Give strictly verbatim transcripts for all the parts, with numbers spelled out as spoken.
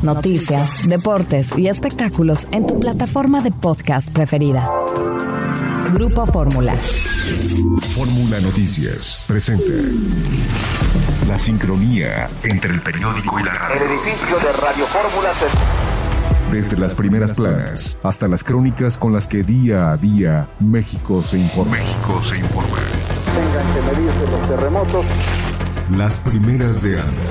noticias, deportes y espectáculos en tu plataforma de podcast preferida. Grupo Fórmula. Fórmula Noticias presenta la sincronía entre el periódico y la radio. El edificio de Radio Fórmula se... Desde las primeras planas hasta las crónicas con las que día a día México se informa. México se informa. Tengan que medirse los terremotos. Las primeras de Anda.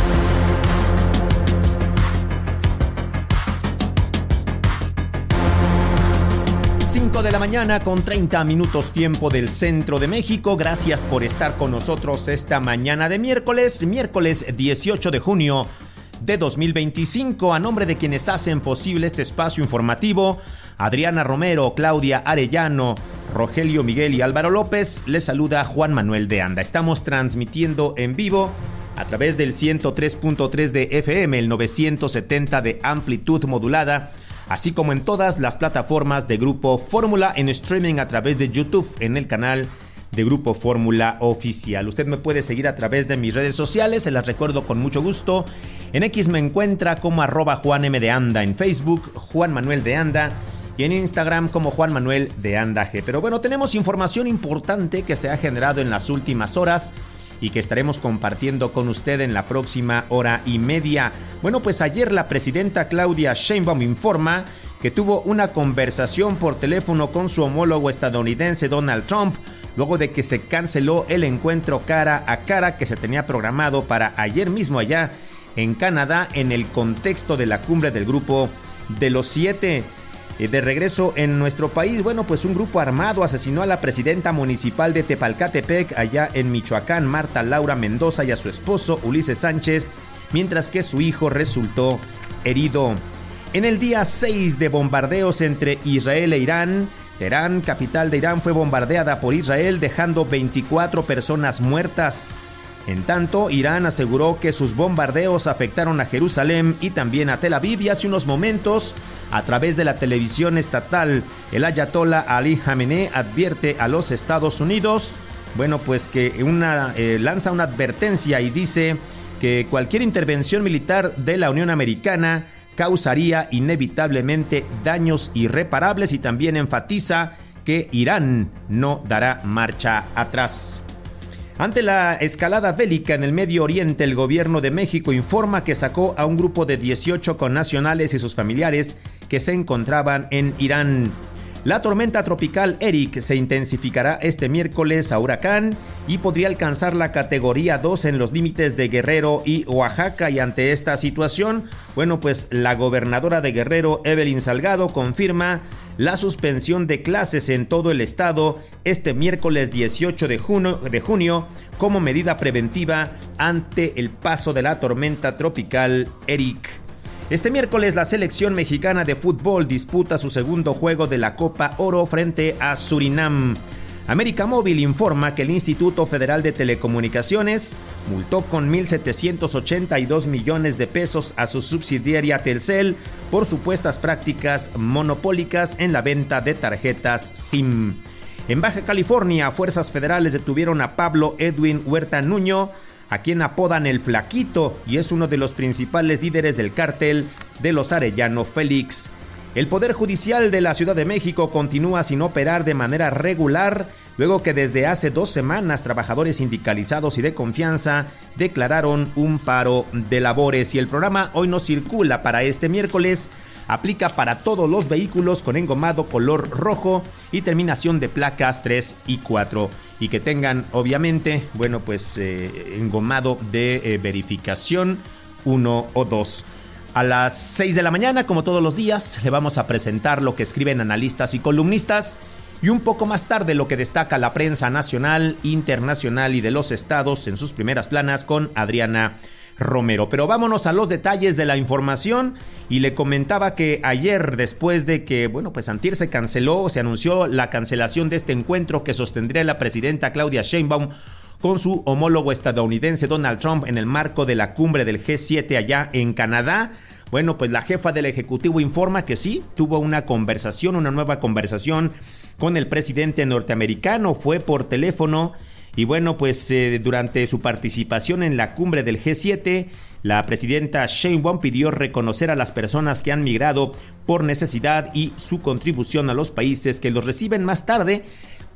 cinco de la mañana con treinta minutos tiempo del centro de México. Gracias por estar con nosotros esta mañana de miércoles, miércoles dieciocho de junio de dos mil veinticinco. A nombre de quienes hacen posible este espacio informativo, Adriana Romero, Claudia Arellano, Rogelio Miguel y Álvaro López, les saluda Juan Manuel de Anda. Estamos transmitiendo en vivo a través del ciento tres punto tres de F M, el novecientos setenta de amplitud modulada, así como en todas las plataformas de Grupo Fórmula, en streaming a través de YouTube en el canal de Grupo Fórmula Oficial. Usted me puede seguir a través de mis redes sociales, se las recuerdo con mucho gusto. En X me encuentra como arroba Juan M de Anda, en Facebook Juan Manuel de Anda y en Instagram como Juan Manuel de Anda G. Pero bueno, tenemos información importante que se ha generado en las últimas horas y que estaremos compartiendo con usted en la próxima hora y media. Bueno, pues ayer la presidenta Claudia Sheinbaum informa que tuvo una conversación por teléfono con su homólogo estadounidense Donald Trump, luego de que se canceló el encuentro cara a cara que se tenía programado para ayer mismo allá en Canadá en el contexto de la cumbre del Grupo de los Siete. De regreso en nuestro país, bueno, pues un grupo armado asesinó a la presidenta municipal de Tepalcatepec, allá en Michoacán, Marta Laura Mendoza, y a su esposo, Ulises Sánchez, mientras que su hijo resultó herido. En el día seis de bombardeos entre Israel e Irán, Teherán, capital de Irán, fue bombardeada por Israel, dejando veinticuatro personas muertas. En tanto, Irán aseguró que sus bombardeos afectaron a Jerusalén y también a Tel Aviv, y hace unos momentos, a través de la televisión estatal, el ayatollah Ali Jamenei advierte a los Estados Unidos, bueno, pues que una, eh, lanza una advertencia y dice que cualquier intervención militar de la Unión Americana causaría inevitablemente daños irreparables, y también enfatiza que Irán no dará marcha atrás. Ante la escalada bélica en el Medio Oriente, el gobierno de México informa que sacó a un grupo de dieciocho connacionales y sus familiares que se encontraban en Irán. La tormenta tropical Eric se intensificará este miércoles a huracán y podría alcanzar la categoría dos en los límites de Guerrero y Oaxaca, y ante esta situación, bueno, pues la gobernadora de Guerrero, Evelyn Salgado, confirma la suspensión de clases en todo el estado este miércoles dieciocho de junio, de junio como medida preventiva ante el paso de la tormenta tropical Eric. Este miércoles la selección mexicana de fútbol disputa su segundo juego de la Copa Oro frente a Surinam. América Móvil informa que el Instituto Federal de Telecomunicaciones multó con mil setecientos ochenta y dos millones de pesos a su subsidiaria Telcel por supuestas prácticas monopólicas en la venta de tarjetas SIM. En Baja California, fuerzas federales detuvieron a Pablo Edwin Huerta Nuño, a quien apodan el Flaquito, y es uno de los principales líderes del cártel de los Arellano Félix. El Poder Judicial de la Ciudad de México continúa sin operar de manera regular, luego que desde hace dos semanas trabajadores sindicalizados y de confianza declararon un paro de labores, y el programa Hoy No Circula para este miércoles aplica para todos los vehículos con engomado color rojo y terminación de placas tres y cuatro, y que tengan obviamente, bueno, pues eh, engomado de eh, verificación uno o dos. A las seis de la mañana, como todos los días, le vamos a presentar lo que escriben analistas y columnistas, y un poco más tarde lo que destaca la prensa nacional, internacional y de los estados en sus primeras planas con Adriana Romero. Pero vámonos a los detalles de la información, y le comentaba que ayer, después de que, bueno, pues antier se canceló, se anunció la cancelación de este encuentro que sostendría la presidenta Claudia Sheinbaum con su homólogo estadounidense Donald Trump en el marco de la cumbre del G siete allá en Canadá. Bueno, pues la jefa del Ejecutivo informa que sí, tuvo una conversación, una nueva conversación con el presidente norteamericano, fue por teléfono, y bueno, pues eh, durante su participación en la cumbre del G siete La presidenta Sheinbaum pidió reconocer a las personas que han migrado por necesidad y su contribución a los países que los reciben más tarde.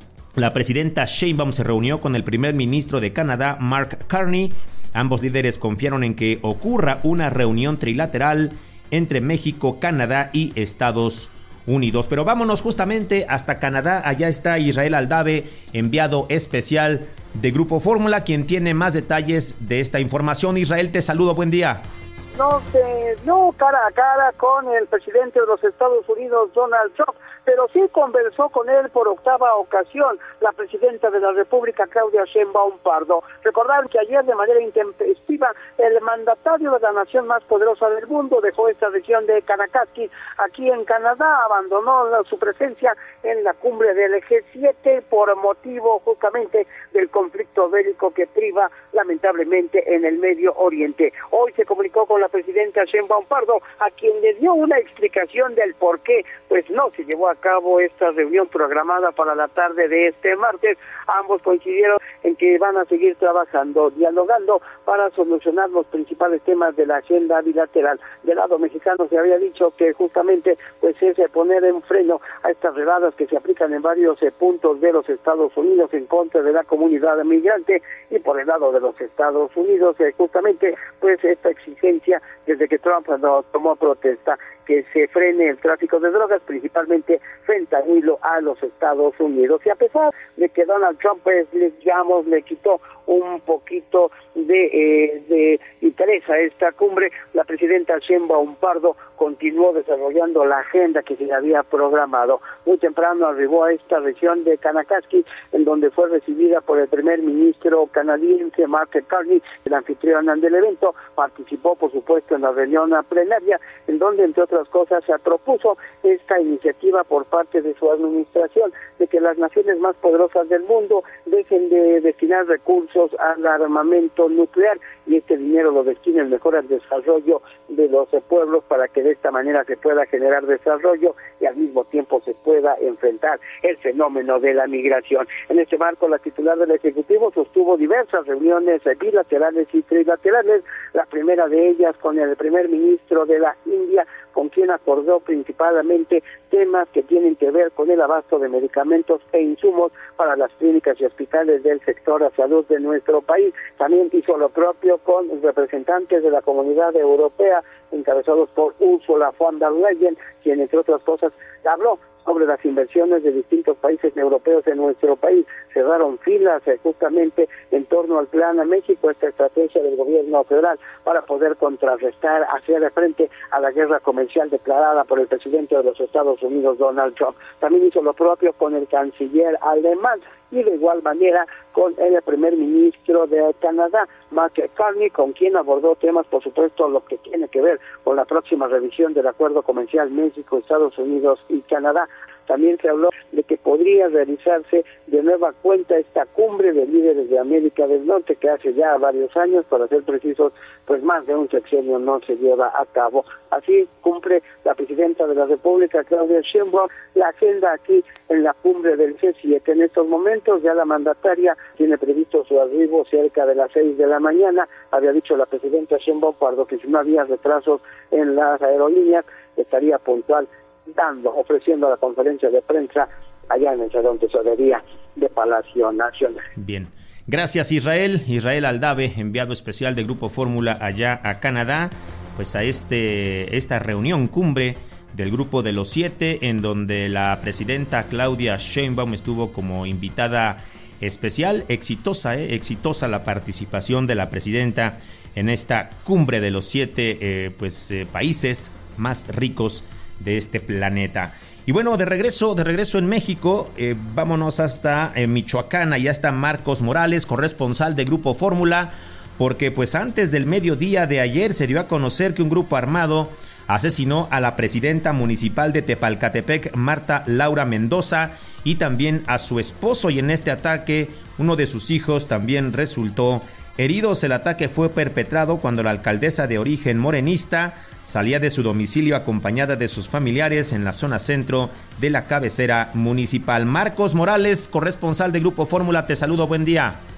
La presidenta Sheinbaum se reunió con el primer ministro de Canadá, Mark Carney. Ambos líderes confiaron en que ocurra una reunión trilateral entre México, Canadá y Estados Unidos. Pero vámonos justamente hasta Canadá. Allá está Israel Aldave, enviado especial de Grupo Fórmula, quien tiene más detalles de esta información. Israel, te saludo, buen día. No se vio cara a cara con el presidente de los Estados Unidos, Donald Trump, pero sí conversó con él por octava ocasión la presidenta de la República, Claudia Sheinbaum Pardo. Recordar que ayer de manera intempestiva el mandatario de la nación más poderosa del mundo dejó esta región de Kanakaski aquí en Canadá, abandonó la, su presencia en la cumbre del G siete por motivo justamente del conflicto bélico que priva lamentablemente en el Medio Oriente. Hoy se comunicó con la presidenta Sheinbaum Pardo, a quien le dio una explicación del por qué pues no se llevó a cabo esta reunión programada para la tarde de este martes. Ambos coincidieron en que van a seguir trabajando, dialogando para solucionar los principales temas de la agenda bilateral. Del lado mexicano se había dicho que justamente pues es poner en freno a estas redadas que se aplican en varios eh, puntos de los Estados Unidos en contra de la comunidad migrante, y por el lado de los Estados Unidos eh, justamente pues esta exigencia desde que Trump no tomó protesta que se frene el tráfico de drogas, principalmente fentanilo, a los Estados Unidos. Y a pesar de que Donald Trump, pues, digamos, le quitó un poquito de, eh, de interés a esta cumbre, la presidenta Sheinbaum Pardo continuó desarrollando la agenda que se le había programado. Muy temprano arribó a esta región de Kanakaski, en donde fue recibida por el primer ministro canadiense Mark Carney, el anfitrión del evento. Participó, por supuesto, en la reunión plenaria, en donde, entre otras cosas, se propuso esta iniciativa por parte de su administración de que las naciones más poderosas del mundo dejen de destinar recursos al armamento nuclear y este dinero lo destinen mejor al desarrollo de los eh, pueblos, para que de esta manera se pueda generar desarrollo y al mismo tiempo se pueda enfrentar el fenómeno de la migración. En este marco, la titular del Ejecutivo sostuvo diversas reuniones eh, bilaterales y trilaterales, la primera de ellas con el primer ministro de la India, con quien acordó principalmente temas que tienen que ver con el abasto de medicamentos e insumos para las clínicas y hospitales del sector de salud de nuestro país. También hizo lo propio con representantes de la Comunidad Europea, encabezados por Ursula von der Leyen, quien, entre otras cosas, habló sobre las inversiones de distintos países europeos en nuestro país. Cerraron filas eh, justamente en torno al Plan a México, esta estrategia del gobierno federal para poder contrarrestar, hacer frente a la guerra comercial declarada por el presidente de los Estados Unidos, Donald Trump. También hizo lo propio con el canciller alemán y de igual manera con el primer ministro de Canadá, Mark Carney, con quien abordó temas, por supuesto, lo que tiene que ver con la próxima revisión del acuerdo comercial México, Estados Unidos y Canadá. También se habló de que podría realizarse de nueva cuenta esta cumbre de líderes de América del Norte, que hace ya varios años, para ser precisos, pues más de un sexenio no se lleva a cabo. Así cumple la presidenta de la República, Claudia Sheinbaum, la agenda aquí en la cumbre del G siete. En estos momentos ya la mandataria tiene previsto su arribo cerca de las seis de la mañana. Había dicho la presidenta Sheinbaum Pardo que si no había retrasos en las aerolíneas, estaría puntual dando, ofreciendo la conferencia de prensa allá en el Salón Tesorería de Palacio Nacional. Bien, gracias Israel, Israel Aldave, enviado especial del Grupo Fórmula allá a Canadá, pues a este esta reunión cumbre del Grupo de los Siete, en donde la presidenta Claudia Sheinbaum estuvo como invitada especial. Exitosa, eh, exitosa la participación de la presidenta en esta cumbre de los siete eh, pues eh, países más ricos de este planeta. Y bueno, de regreso, de regreso en México, eh, vámonos hasta eh, Michoacán. Allá está Marcos Morales, corresponsal de Grupo Fórmula, porque pues antes del mediodía de ayer se dio a conocer que un grupo armado asesinó a la presidenta municipal de Tepalcatepec, Marta Laura Mendoza, y también a su esposo, y en este ataque uno de sus hijos también resultó heridos. El ataque fue perpetrado cuando la alcaldesa de origen morenista salía de su domicilio acompañada de sus familiares en la zona centro de la cabecera municipal. Marcos Morales, corresponsal de Grupo Fórmula, te saludo, buen día.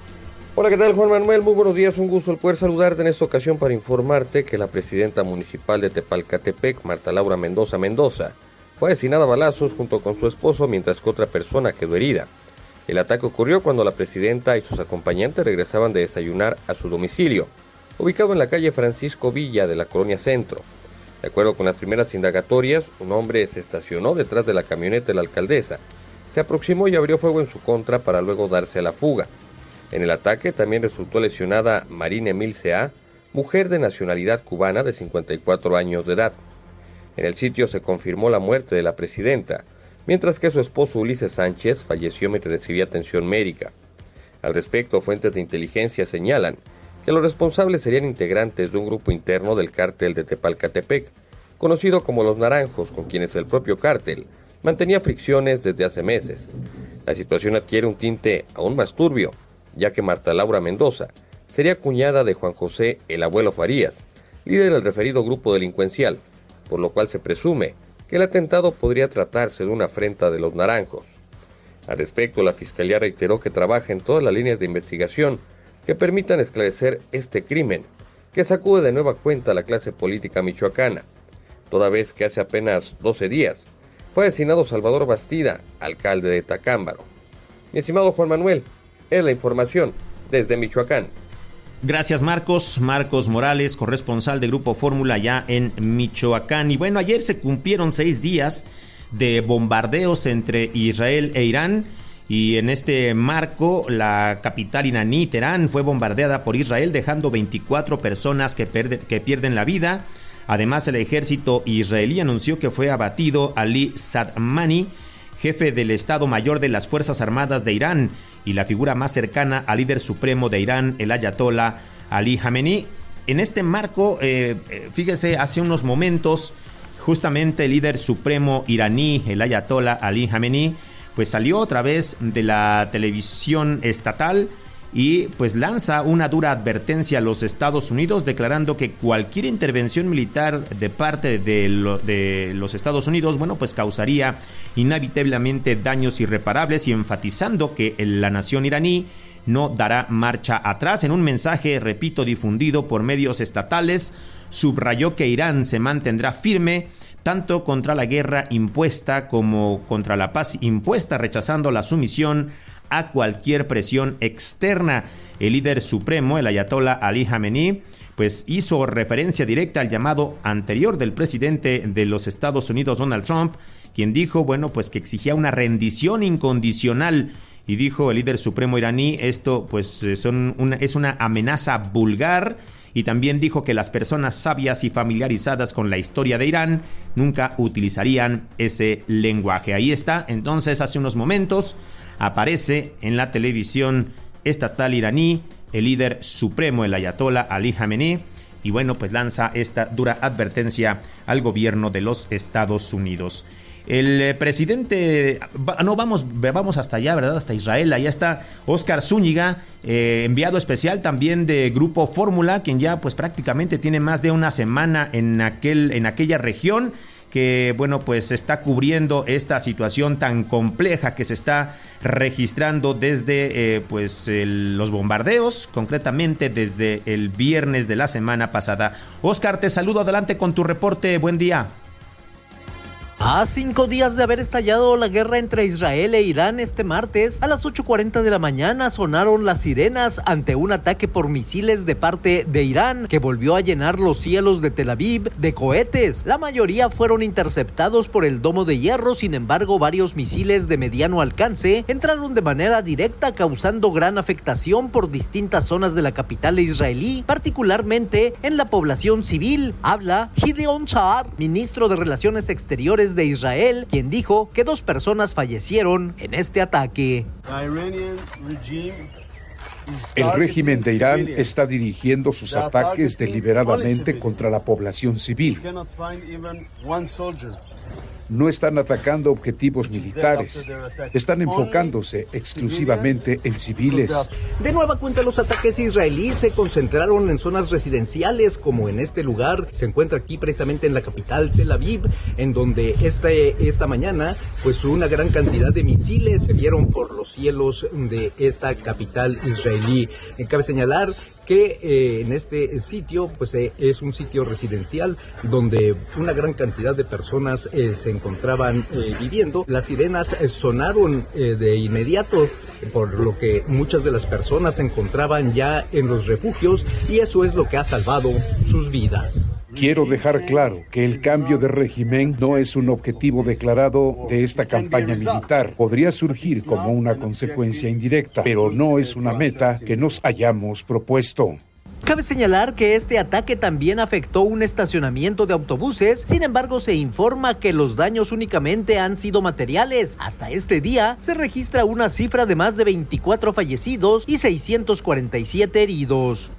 Hola, ¿qué tal, Juan Manuel? Muy buenos días, un gusto el poder saludarte en esta ocasión para informarte que la presidenta municipal de Tepalcatepec, Marta Laura Mendoza Mendoza, fue asesinada a balazos junto con su esposo, mientras que otra persona quedó herida. El ataque ocurrió cuando la presidenta y sus acompañantes regresaban de desayunar a su domicilio, ubicado en la calle Francisco Villa de la Colonia Centro. De acuerdo con las primeras indagatorias, un hombre se estacionó detrás de la camioneta de la alcaldesa, se aproximó y abrió fuego en su contra para luego darse a la fuga. En el ataque también resultó lesionada Marina Emilce A., mujer de nacionalidad cubana de cincuenta y cuatro años de edad. En el sitio se confirmó la muerte de la presidenta, mientras que su esposo Ulises Sánchez falleció mientras recibía atención médica. Al respecto, fuentes de inteligencia señalan que los responsables serían integrantes de un grupo interno del cártel de Tepalcatepec, conocido como Los Naranjos, con quienes el propio cártel mantenía fricciones desde hace meses. La situación adquiere un tinte aún más turbio, ya que Marta Laura Mendoza sería cuñada de Juan José el Abuelo Farías, líder del referido grupo delincuencial, por lo cual se presume que el atentado podría tratarse de una afrenta de Los Naranjos. Al respecto, la Fiscalía reiteró que trabaja en todas las líneas de investigación que permitan esclarecer este crimen, que sacude de nueva cuenta a la clase política michoacana, toda vez que hace apenas doce días fue asesinado Salvador Bastida, alcalde de Tacámbaro. Mi estimado Juan Manuel, es la información desde Michoacán. Gracias, Marcos. Marcos Morales, corresponsal de Grupo Fórmula ya en Michoacán. Y bueno, ayer se cumplieron seis días de bombardeos entre Israel e Irán. Y en este marco, la capital iraní, Teherán, fue bombardeada por Israel, dejando veinticuatro personas que, perde, que pierden la vida. Además, el ejército israelí anunció que fue abatido Ali Sadmani, jefe del Estado Mayor de las Fuerzas Armadas de Irán y la figura más cercana al líder supremo de Irán, el ayatollah Ali Jamenei. En este marco, eh, fíjese, hace unos momentos, justamente el líder supremo iraní, el ayatollah Ali Jamenei, pues salió otra vez de la televisión estatal y pues lanza una dura advertencia a los Estados Unidos, declarando que cualquier intervención militar de parte de, lo, de los Estados Unidos, bueno, pues causaría inevitablemente daños irreparables, y enfatizando que la nación iraní no dará marcha atrás. En un mensaje, repito, difundido por medios estatales, subrayó que Irán se mantendrá firme tanto contra la guerra impuesta como contra la paz impuesta, rechazando la sumisión a cualquier presión externa. El líder supremo, el ayatollah Ali Jamenei, pues hizo referencia directa al llamado anterior del presidente de los Estados Unidos, Donald Trump, quien dijo, bueno, pues que exigía una rendición incondicional. Y dijo el líder supremo iraní, esto pues son una, es una amenaza vulgar. Y también dijo que las personas sabias y familiarizadas con la historia de Irán nunca utilizarían ese lenguaje. Ahí está. Entonces, hace unos momentos aparece en la televisión estatal iraní el líder supremo, el ayatollah Ali Jamenei, y bueno, pues lanza esta dura advertencia al gobierno de los Estados Unidos. El presidente, no, vamos, vamos hasta allá, ¿verdad? Hasta Israel. Allá está Óscar Zúñiga, eh, enviado especial también de Grupo Fórmula, quien ya pues prácticamente tiene más de una semana en aquel, en aquella región, que bueno, pues está cubriendo esta situación tan compleja que se está registrando desde eh, pues el, los bombardeos, concretamente desde el viernes de la semana pasada. Óscar, te saludo, adelante con tu reporte, buen día. A cinco días de haber estallado la guerra entre Israel e Irán este martes, a las ocho cuarenta de la mañana sonaron las sirenas ante un ataque por misiles de parte de Irán que volvió a llenar los cielos de Tel Aviv de cohetes. La mayoría fueron interceptados por el domo de hierro, sin embargo varios misiles de mediano alcance entraron de manera directa, causando gran afectación por distintas zonas de la capital israelí, particularmente en la población civil. Habla Gideon Saar, ministro de Relaciones Exteriores de Israel, quien dijo que dos personas fallecieron en este ataque. El régimen de Irán está dirigiendo sus ataques deliberadamente contra la población civil. no están atacando objetivos militares, están enfocándose exclusivamente en civiles. De nueva cuenta, los ataques israelíes se concentraron en zonas residenciales, como en este lugar. Se encuentra aquí precisamente en la capital, Tel Aviv, en donde este, esta mañana pues una gran cantidad de misiles se vieron por los cielos de esta capital israelí. Cabe señalar que eh, en este sitio pues eh, es un sitio residencial donde una gran cantidad de personas eh, se encontraban eh, viviendo. Las sirenas eh, sonaron eh, de inmediato, por lo que muchas de las personas se encontraban ya en los refugios, y eso es lo que ha salvado sus vidas. Quiero dejar claro que el cambio de régimen no es un objetivo declarado de esta campaña militar. Podría surgir como una consecuencia indirecta, pero no es una meta que nos hayamos propuesto. Cabe señalar que este ataque también afectó un estacionamiento de autobuses. Sin embargo, se informa que los daños únicamente han sido materiales. Hasta este día se registra una cifra de más de veinticuatro fallecidos y seiscientos cuarenta y siete heridos.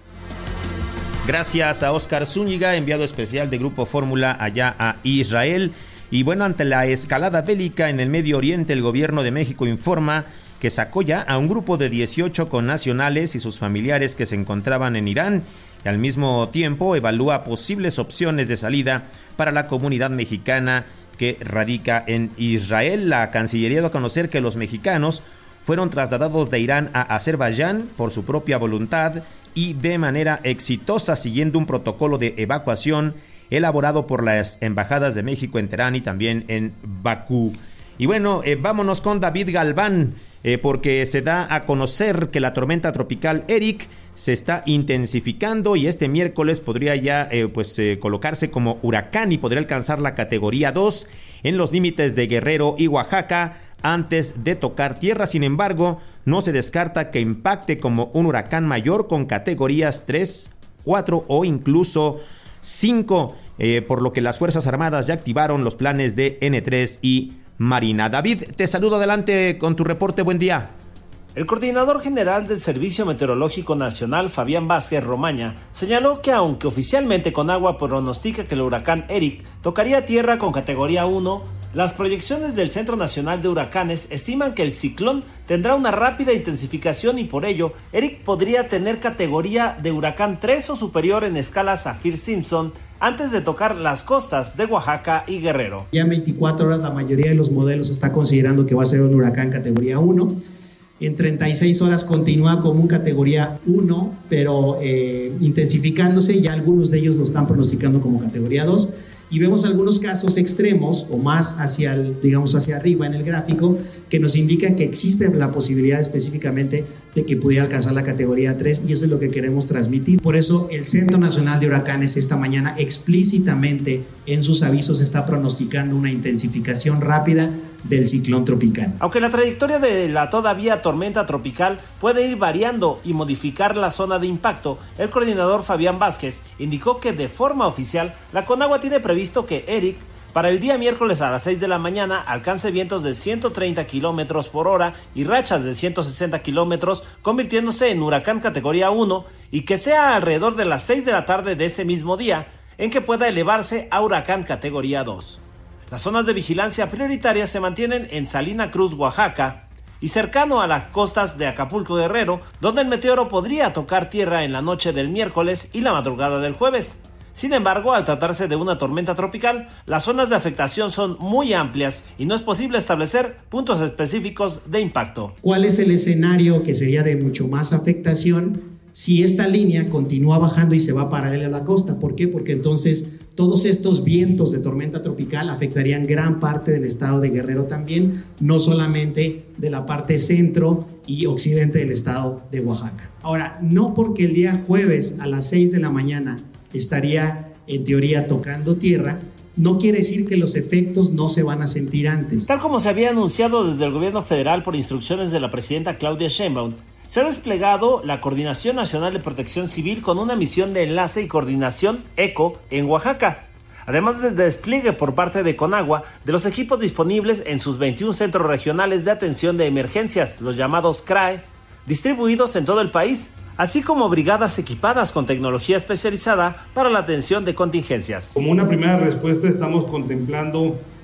Gracias a Oscar Zúñiga, enviado especial de Grupo Fórmula allá a Israel. Y bueno, ante la escalada bélica en el Medio Oriente, el gobierno de México informa que sacó ya a un grupo de dieciocho connacionales y sus familiares que se encontraban en Irán, y al mismo tiempo evalúa posibles opciones de salida para la comunidad mexicana que radica en Israel. La Cancillería dio a conocer que los mexicanos fueron trasladados de Irán a Azerbaiyán por su propia voluntad y de manera exitosa, siguiendo un protocolo de evacuación elaborado por las embajadas de México en Teherán y también en Bakú. Y bueno, eh, vámonos con David Galván, eh, porque se da a conocer que la tormenta tropical Eric se está intensificando y este miércoles podría ya eh, pues eh, colocarse como huracán y podría alcanzar la categoría dos en los límites de Guerrero y Oaxaca antes de tocar tierra. Sin embargo, no se descarta que impacte como un huracán mayor con categorías tres, cuatro o incluso cinco, eh, por lo que las Fuerzas Armadas ya activaron los planes de ene tres y Marina. David, te saludo, adelante con tu reporte, buen día. El coordinador general del Servicio Meteorológico Nacional, Fabián Vázquez Romaña, señaló que aunque oficialmente Conagua pronostica que el huracán Eric tocaría tierra con categoría uno, las proyecciones del Centro Nacional de Huracanes estiman que el ciclón tendrá una rápida intensificación y por ello Eric podría tener categoría de huracán tres o superior en escala Saffir-Simpson antes de tocar las costas de Oaxaca y Guerrero. Ya en veinticuatro horas la mayoría de los modelos está considerando que va a ser un huracán categoría uno. En treinta y seis horas continúa como un categoría uno, pero eh, intensificándose, ya algunos de ellos lo están pronosticando como categoría dos. Y vemos algunos casos extremos o más hacia, el, digamos, hacia arriba en el gráfico que nos indican que existe la posibilidad específicamente de que pudiera alcanzar la categoría tres y eso es lo que queremos transmitir. Por eso el Centro Nacional de Huracanes esta mañana explícitamente en sus avisos está pronosticando una intensificación rápida del ciclón tropical. Aunque la trayectoria de la todavía tormenta tropical puede ir variando y modificar la zona de impacto, el coordinador Fabián Vázquez indicó que de forma oficial la Conagua tiene previsto que Eric para el día miércoles a las seis de la mañana alcance vientos de ciento treinta kilómetros por hora y rachas de ciento sesenta kilómetros, convirtiéndose en huracán categoría uno, y que sea alrededor de las seis de la tarde de ese mismo día en que pueda elevarse a huracán categoría dos. Las zonas de vigilancia prioritarias se mantienen en Salina Cruz, Oaxaca, y cercano a las costas de Acapulco, Guerrero, donde el meteoro podría tocar tierra en la noche del miércoles y la madrugada del jueves. Sin embargo, al tratarse de una tormenta tropical, las zonas de afectación son muy amplias y no es posible establecer puntos específicos de impacto. ¿Cuál es el escenario que sería de mucho más afectación si esta línea continúa bajando y se va paralela a la costa? ¿Por qué? Porque entonces todos estos vientos de tormenta tropical afectarían gran parte del estado de Guerrero también, no solamente de la parte centro y occidente del estado de Oaxaca. Ahora, no porque el día jueves a las seis de la mañana estaría en teoría tocando tierra, no quiere decir que los efectos no se van a sentir antes. Tal como se había anunciado desde el gobierno federal por instrucciones de la presidenta Claudia Sheinbaum, se ha desplegado la Coordinación Nacional de Protección Civil con una misión de enlace y coordinación ECO en Oaxaca, además del despliegue por parte de Conagua de los equipos disponibles en sus veintiún centros regionales de atención de emergencias, los llamados C R A E, distribuidos en todo el país, así como brigadas equipadas con tecnología especializada para la atención de contingencias. Como una primera respuesta estamos contemplando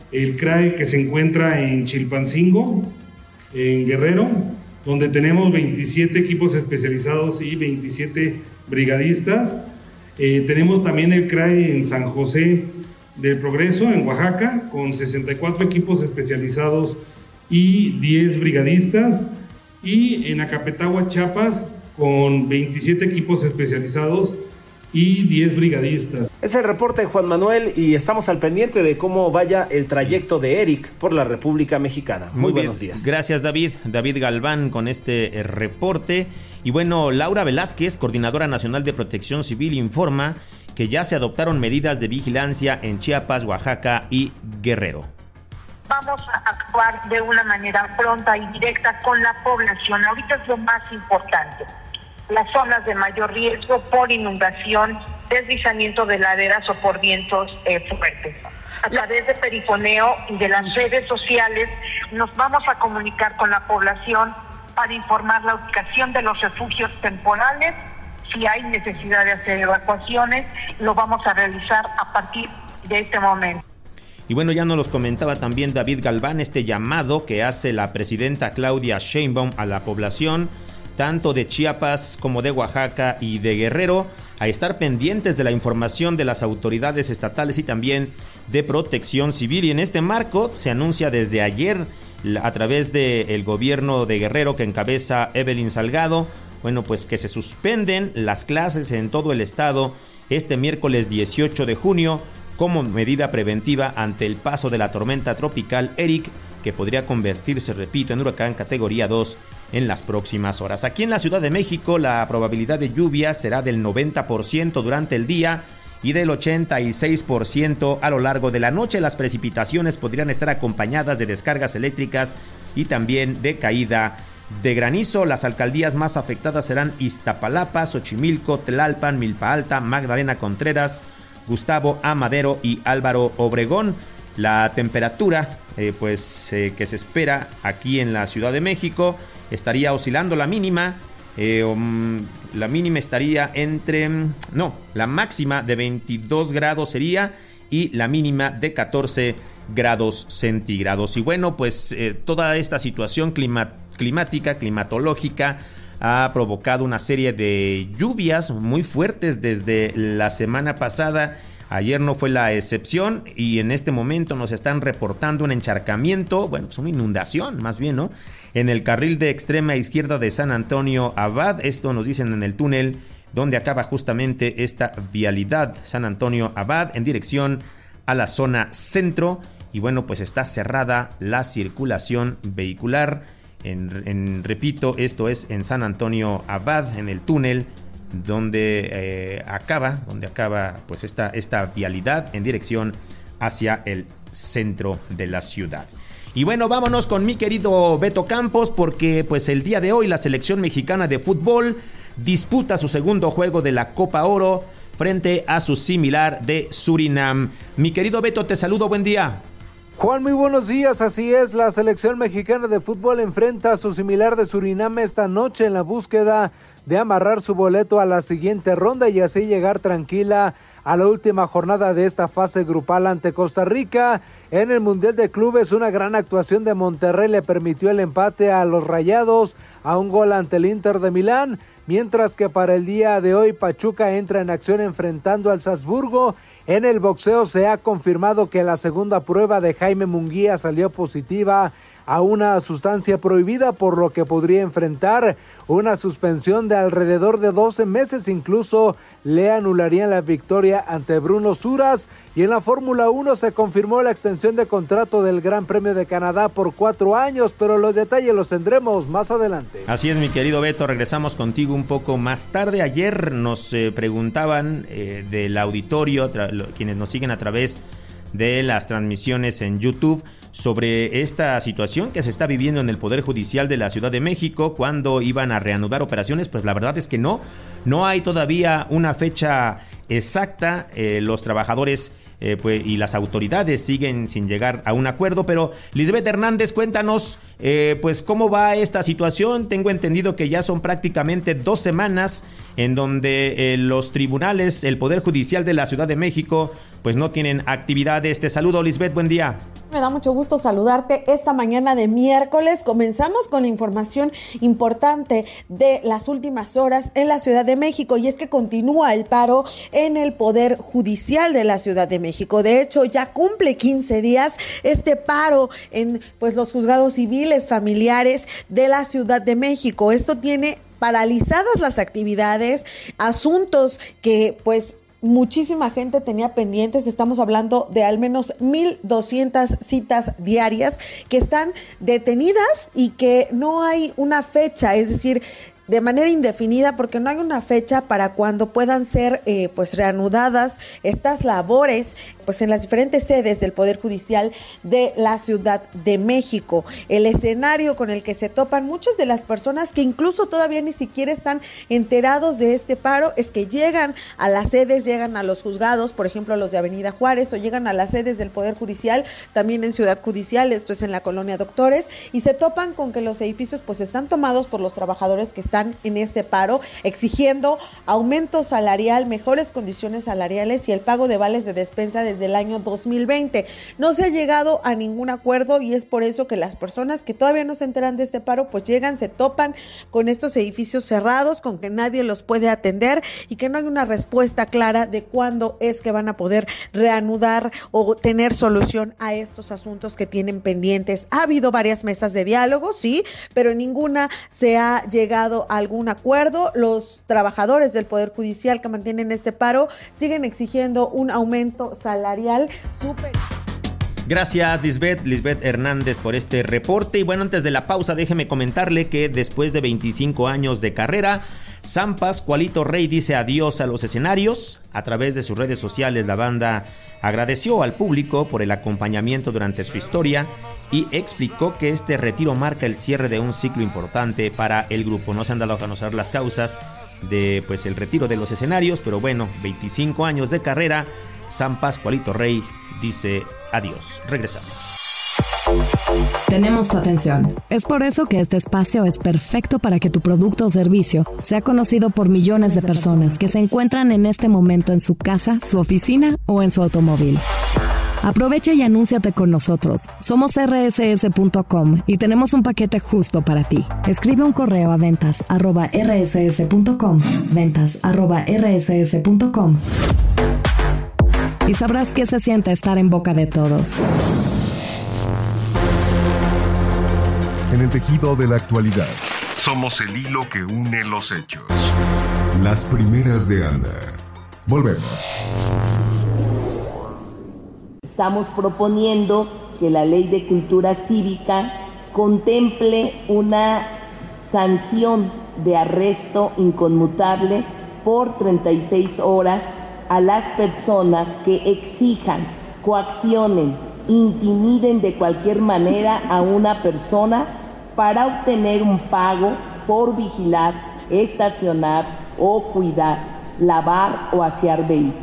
el C R A E que se encuentra en Chilpancingo, en Guerrero, donde tenemos veintisiete equipos especializados y veintisiete brigadistas. Eh, tenemos también el C R A E en San José del Progreso, en Oaxaca, con sesenta y cuatro equipos especializados y diez brigadistas. Y en Acapetagua, Chiapas, con veintisiete equipos especializados y diez brigadistas. Es el reporte de Juan Manuel y estamos al pendiente de cómo vaya el trayecto de Eric por la República Mexicana. Muy, Muy buenos días. Gracias, David. David Galván con este reporte. Y bueno, Laura Velázquez, coordinadora nacional de Protección Civil, informa que ya se adoptaron medidas de vigilancia en Chiapas, Oaxaca y Guerrero. Vamos a actuar de una manera pronta y directa con la población. Ahorita es lo más importante. Las zonas de mayor riesgo por inundación, deslizamiento de laderas o por vientos eh, fuertes. A través de perifoneo y de las redes sociales nos vamos a comunicar con la población para informar la ubicación de los refugios temporales. Si hay necesidad de hacer evacuaciones, lo vamos a realizar a partir de este momento. Y bueno, ya nos los comentaba también David Galván, este llamado que hace la presidenta Claudia Sheinbaum a la población, tanto de Chiapas como de Oaxaca y de Guerrero, a estar pendientes de la información de las autoridades estatales y también de Protección Civil. Y en este marco se anuncia desde ayer a través del gobierno de Guerrero que encabeza Evelyn Salgado, bueno, pues que se suspenden las clases en todo el estado este miércoles dieciocho de junio como medida preventiva ante el paso de la tormenta tropical Eric, que podría convertirse, repito, en huracán categoría dos en las próximas horas. Aquí en la Ciudad de México la probabilidad de lluvia será del noventa por ciento durante el día y del ochenta y seis por ciento a lo largo de la noche. Las precipitaciones podrían estar acompañadas de descargas eléctricas y también de caída de granizo. Las alcaldías más afectadas serán Iztapalapa, Xochimilco, Tlalpan, Milpa Alta, Magdalena Contreras, Gustavo A. Madero y Álvaro Obregón. La temperatura eh, pues eh, que se espera aquí en la Ciudad de México estaría oscilando la mínima. Eh, um, la mínima estaría entre... No, la máxima de veintidós grados sería y la mínima de catorce grados centígrados. Y bueno, pues eh, toda esta situación clima, climática, climatológica ha provocado una serie de lluvias muy fuertes desde la semana pasada. Ayer no fue la excepción y en este momento nos están reportando un encharcamiento, bueno, pues una inundación más bien, ¿no? En el carril de extrema izquierda de San Antonio Abad, esto nos dicen en el túnel donde acaba justamente esta vialidad San Antonio Abad en dirección a la zona centro y bueno, pues está cerrada la circulación vehicular. En, en, repito, esto es en San Antonio Abad, en el túnel donde eh, acaba, donde acaba pues esta, esta vialidad en dirección hacia el centro de la ciudad. Y bueno, vámonos con mi querido Beto Campos, porque pues el día de hoy la selección mexicana de fútbol disputa su segundo juego de la Copa Oro frente a su similar de Surinam. Mi querido Beto, te saludo, buen día. Juan, muy buenos días, así es, la selección mexicana de fútbol enfrenta a su similar de Surinam esta noche en la búsqueda de amarrar su boleto a la siguiente ronda y así llegar tranquila a la última jornada de esta fase grupal ante Costa Rica. En el Mundial de Clubes, una gran actuación de Monterrey le permitió el empate a los Rayados a un gol ante el Inter de Milán, mientras que para el día de hoy Pachuca entra en acción enfrentando al Salzburgo. En el boxeo se ha confirmado que la segunda prueba de Jaime Munguía salió positiva a una sustancia prohibida, por lo que podría enfrentar una suspensión de alrededor de doce meses, incluso le anularían la victoria ante Bruno Suras. Y en la Fórmula uno se confirmó la extensión de contrato del Gran Premio de Canadá por cuatro años, pero los detalles los tendremos más adelante. Así es, mi querido Beto, regresamos contigo un poco más tarde. Ayer nos eh, preguntaban eh, del auditorio, tra- lo, quienes nos siguen a través de las transmisiones en YouTube, sobre esta situación que se está viviendo en el Poder Judicial de la Ciudad de México, cuando iban a reanudar operaciones. Pues la verdad es que no, no hay todavía una fecha exacta. Eh, los trabajadores eh, pues, y las autoridades siguen sin llegar a un acuerdo, pero Lisbeth Hernández, cuéntanos eh, pues cómo va esta situación. Tengo entendido que ya son prácticamente dos semanas en donde eh, los tribunales, el Poder Judicial de la Ciudad de México, pues no tienen actividades. Te saludo, Lisbeth, buen día. Me da mucho gusto saludarte esta mañana de miércoles. Comenzamos con la información importante de las últimas horas en la Ciudad de México, y es que continúa el paro en el Poder Judicial de la Ciudad de México. De hecho, ya cumple quince días este paro en pues los juzgados civiles familiares de la Ciudad de México. Esto tiene paralizadas las actividades, asuntos que pues muchísima gente tenía pendientes. Estamos hablando de al menos mil doscientas citas diarias que están detenidas y que no hay una fecha, es decir, de manera indefinida, porque no hay una fecha para cuando puedan ser eh, pues reanudadas estas labores pues en las diferentes sedes del Poder Judicial de la Ciudad de México. El escenario con el que se topan muchas de las personas que incluso todavía ni siquiera están enterados de este paro es que llegan a las sedes, llegan a los juzgados, por ejemplo a los de Avenida Juárez, o llegan a las sedes del Poder Judicial, también en Ciudad Judicial, esto es en la Colonia Doctores, y se topan con que los edificios pues están tomados por los trabajadores que están en este paro, exigiendo aumento salarial, mejores condiciones salariales y el pago de vales de despensa desde el año dos mil veinte. No se ha llegado a ningún acuerdo, y es por eso que las personas que todavía no se enteran de este paro pues llegan, se topan con estos edificios cerrados, con que nadie los puede atender y que no hay una respuesta clara de cuándo es que van a poder reanudar o tener solución a estos asuntos que tienen pendientes. Ha habido varias mesas de diálogo, sí, pero en ninguna se ha llegado a algún acuerdo. Los trabajadores del Poder Judicial que mantienen este paro siguen exigiendo un aumento salarial súper. Gracias, Lisbeth, Lisbeth Hernández, por este reporte. Y bueno, antes de la pausa, déjeme comentarle que después de veinticinco años de carrera, San Pascualito Rey dice adiós a los escenarios. A través de sus redes sociales, la banda agradeció al público por el acompañamiento durante su historia y explicó que este retiro marca el cierre de un ciclo importante para el grupo. No se han dado a conocer las causas de pues el retiro de los escenarios, pero bueno, veinticinco años de carrera, San Pascualito Rey dice adiós. Regresamos. Tenemos tu atención. Es por eso que este espacio es perfecto para que tu producto o servicio sea conocido por millones de personas que se encuentran en este momento en su casa, su oficina o en su automóvil. Aprovecha y anúnciate con nosotros. Somos erre ese ese punto com y tenemos un paquete justo para ti. Escribe un correo a ventas arroba erre ese ese punto com, ventas arroba erre ese ese punto com, y sabrás qué se siente estar en boca de todos. En el tejido de la actualidad, somos el hilo que une los hechos. Las primeras de Anda. Volvemos. Estamos proponiendo que la Ley de Cultura Cívica contemple una sanción de arresto inconmutable por treinta y seis horas a las personas que exijan, coaccionen, intimiden de cualquier manera a una persona para obtener un pago por vigilar, estacionar o cuidar, lavar o asear vehículos.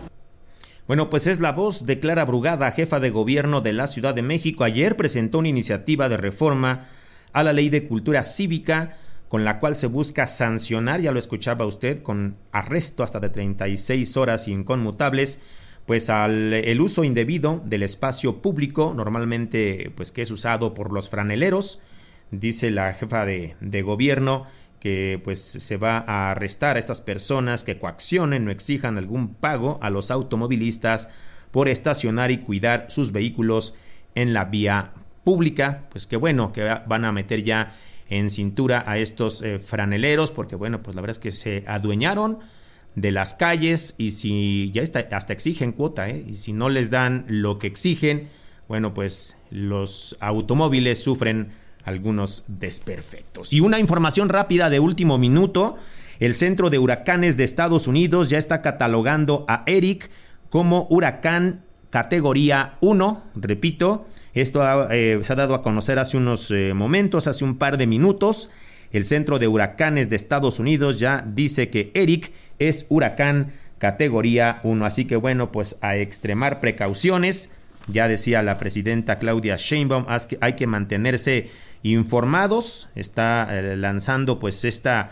Bueno, pues es la voz de Clara Brugada, jefa de gobierno de la Ciudad de México. Ayer presentó una iniciativa de reforma a la Ley de Cultura Cívica, con la cual se busca sancionar, ya lo escuchaba usted, con arresto hasta de treinta y seis horas inconmutables, pues al el uso indebido del espacio público, normalmente pues que es usado por los franeleros. Dice la jefa de, de gobierno que pues se va a arrestar a estas personas que coaccionen o exijan algún pago a los automovilistas por estacionar y cuidar sus vehículos en la vía pública. Pues qué bueno que van a meter ya en cintura a estos eh, franeleros, porque bueno, pues la verdad es que se adueñaron de las calles y si ya está, hasta exigen cuota, ¿eh? Y si no les dan lo que exigen, bueno, pues los automóviles sufren algunos desperfectos. Y una información rápida de último minuto: el Centro de Huracanes de Estados Unidos ya está catalogando a Eric como huracán categoría uno, repito, esto ha, eh, se ha dado a conocer hace unos eh, momentos, hace un par de minutos. El Centro de Huracanes de Estados Unidos ya dice que Eric es huracán categoría uno, así que bueno, pues a extremar precauciones. Ya decía la presidenta Claudia Sheinbaum, hay que mantenerse informados. Está eh, lanzando pues esta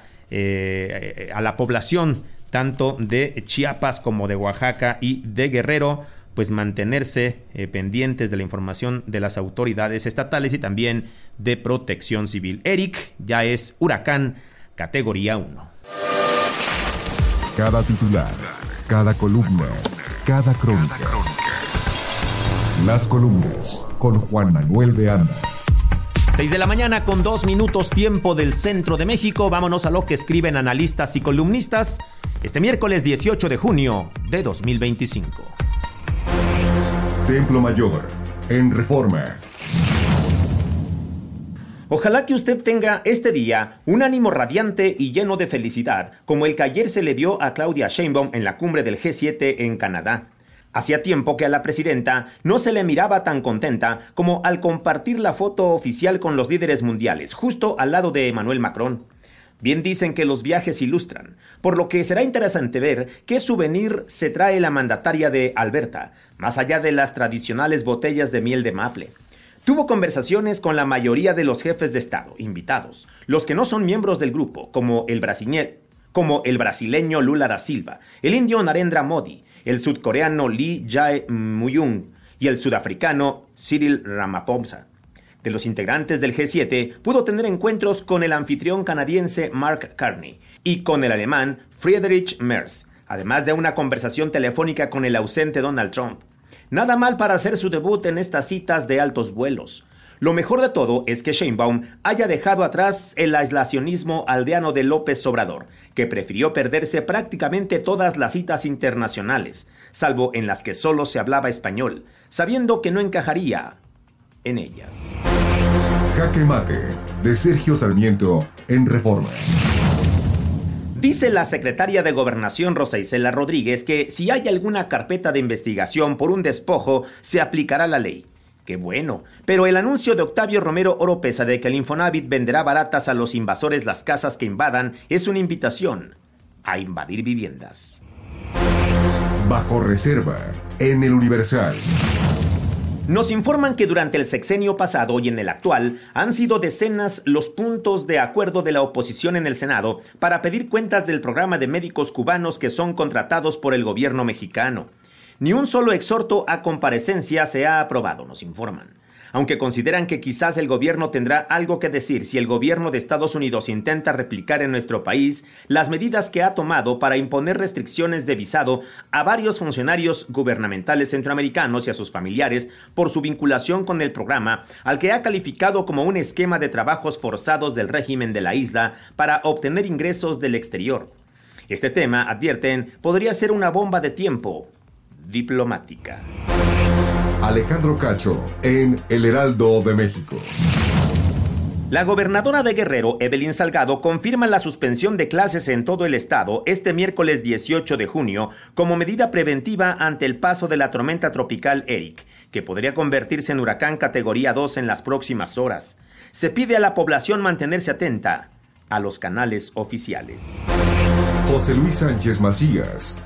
eh, a la población tanto de Chiapas como de Oaxaca y de Guerrero pues mantenerse eh, pendientes de la información de las autoridades estatales y también de Protección Civil. Eric ya es huracán categoría uno. Cada titular, cada columna, cada crónica. Las columnas con Juan Manuel de Anda. seis de la mañana con dos minutos tiempo del centro de México. Vámonos a lo que escriben analistas y columnistas este miércoles dieciocho de junio de dos mil veinticinco. Templo Mayor, en Reforma. Ojalá que usted tenga este día un ánimo radiante y lleno de felicidad, como el que ayer se le vio a Claudia Sheinbaum en la cumbre del G siete en Canadá. Hacía tiempo que a la presidenta no se le miraba tan contenta como al compartir la foto oficial con los líderes mundiales, justo al lado de Emmanuel Macron. Bien dicen que los viajes ilustran, por lo que será interesante ver qué souvenir se trae la mandataria de Alberta, más allá de las tradicionales botellas de miel de maple. Tuvo conversaciones con la mayoría de los jefes de Estado invitados, los que no son miembros del grupo, como el brasileño, como el brasileño Lula da Silva, el indio Narendra Modi, el sudcoreano Lee Jae-myung y el sudafricano Cyril Ramaphosa. De los integrantes del G siete, pudo tener encuentros con el anfitrión canadiense Mark Carney y con el alemán Friedrich Merz, además de una conversación telefónica con el ausente Donald Trump. Nada mal para hacer su debut en estas citas de altos vuelos. Lo mejor de todo es que Sheinbaum haya dejado atrás el aislacionismo aldeano de López Obrador, que prefirió perderse prácticamente todas las citas internacionales, salvo en las que solo se hablaba español, sabiendo que no encajaría en ellas. Jaque Mate, de Sergio Sarmiento, en Reforma. Dice la secretaria de Gobernación Rosa Isela Rodríguez que si hay alguna carpeta de investigación por un despojo, se aplicará la ley. ¡Qué bueno! Pero el anuncio de Octavio Romero Oropesa de que el Infonavit venderá baratas a los invasores las casas que invadan es una invitación a invadir viviendas. Bajo reserva, en el Universal. Nos informan que durante el sexenio pasado y en el actual han sido decenas los puntos de acuerdo de la oposición en el Senado para pedir cuentas del programa de médicos cubanos que son contratados por el gobierno mexicano. Ni un solo exhorto a comparecencia se ha aprobado, nos informan. Aunque consideran que quizás el gobierno tendrá algo que decir si el gobierno de Estados Unidos intenta replicar en nuestro país las medidas que ha tomado para imponer restricciones de visado a varios funcionarios gubernamentales centroamericanos y a sus familiares por su vinculación con el programa, al que ha calificado como un esquema de trabajos forzados del régimen de la isla para obtener ingresos del exterior. Este tema, advierten, podría ser una bomba de tiempo diplomática. Alejandro Cacho, en El Heraldo de México. La gobernadora de Guerrero, Evelyn Salgado, confirma la suspensión de clases en todo el estado este miércoles dieciocho de junio como medida preventiva ante el paso de la tormenta tropical Eric, que podría convertirse en huracán categoría dos en las próximas horas. Se pide a la población mantenerse atenta a los canales oficiales. José Luis Sánchez Macías.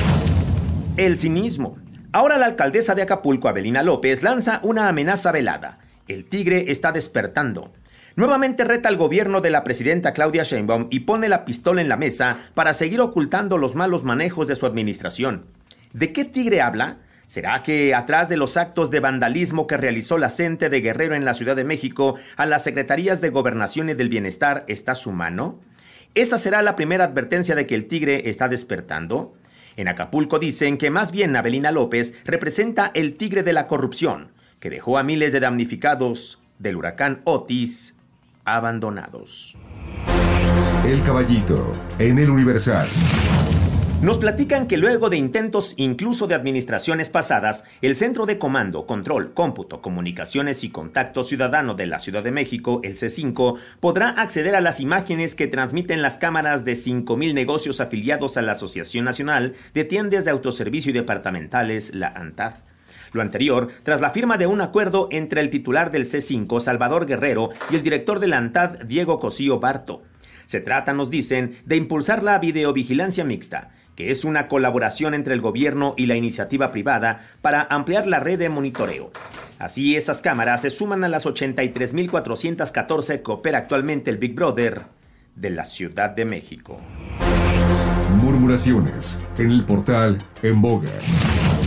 El cinismo. Ahora la alcaldesa de Acapulco, Avelina López, lanza una amenaza velada. El tigre está despertando. Nuevamente reta al gobierno de la presidenta Claudia Sheinbaum y pone la pistola en la mesa para seguir ocultando los malos manejos de su administración. ¿De qué tigre habla? ¿Será que atrás de los actos de vandalismo que realizó la CENTE de Guerrero en la Ciudad de México a las Secretarías de Gobernación y del Bienestar está su mano? ¿Esa será la primera advertencia de que el tigre está despertando? En Acapulco dicen que más bien Avelina López representa el tigre de la corrupción, que dejó a miles de damnificados del huracán Otis abandonados. El Caballito, en el Universal. Nos platican que luego de intentos incluso de administraciones pasadas, el Centro de Comando, Control, Cómputo, Comunicaciones y Contacto Ciudadano de la Ciudad de México, el C cinco, podrá acceder a las imágenes que transmiten las cámaras de cinco mil negocios afiliados a la Asociación Nacional de Tiendas de Autoservicio y Departamentales, la ANTAD. Lo anterior, tras la firma de un acuerdo entre el titular del C cinco, Salvador Guerrero, y el director de la ANTAD, Diego Cosío Barto. Se trata, nos dicen, de impulsar la videovigilancia mixta, que es una colaboración entre el gobierno y la iniciativa privada para ampliar la red de monitoreo. Así, estas cámaras se suman a las ochenta y tres mil cuatrocientas catorce que opera actualmente el Big Brother de la Ciudad de México. Murmuraciones en el portal En Boga.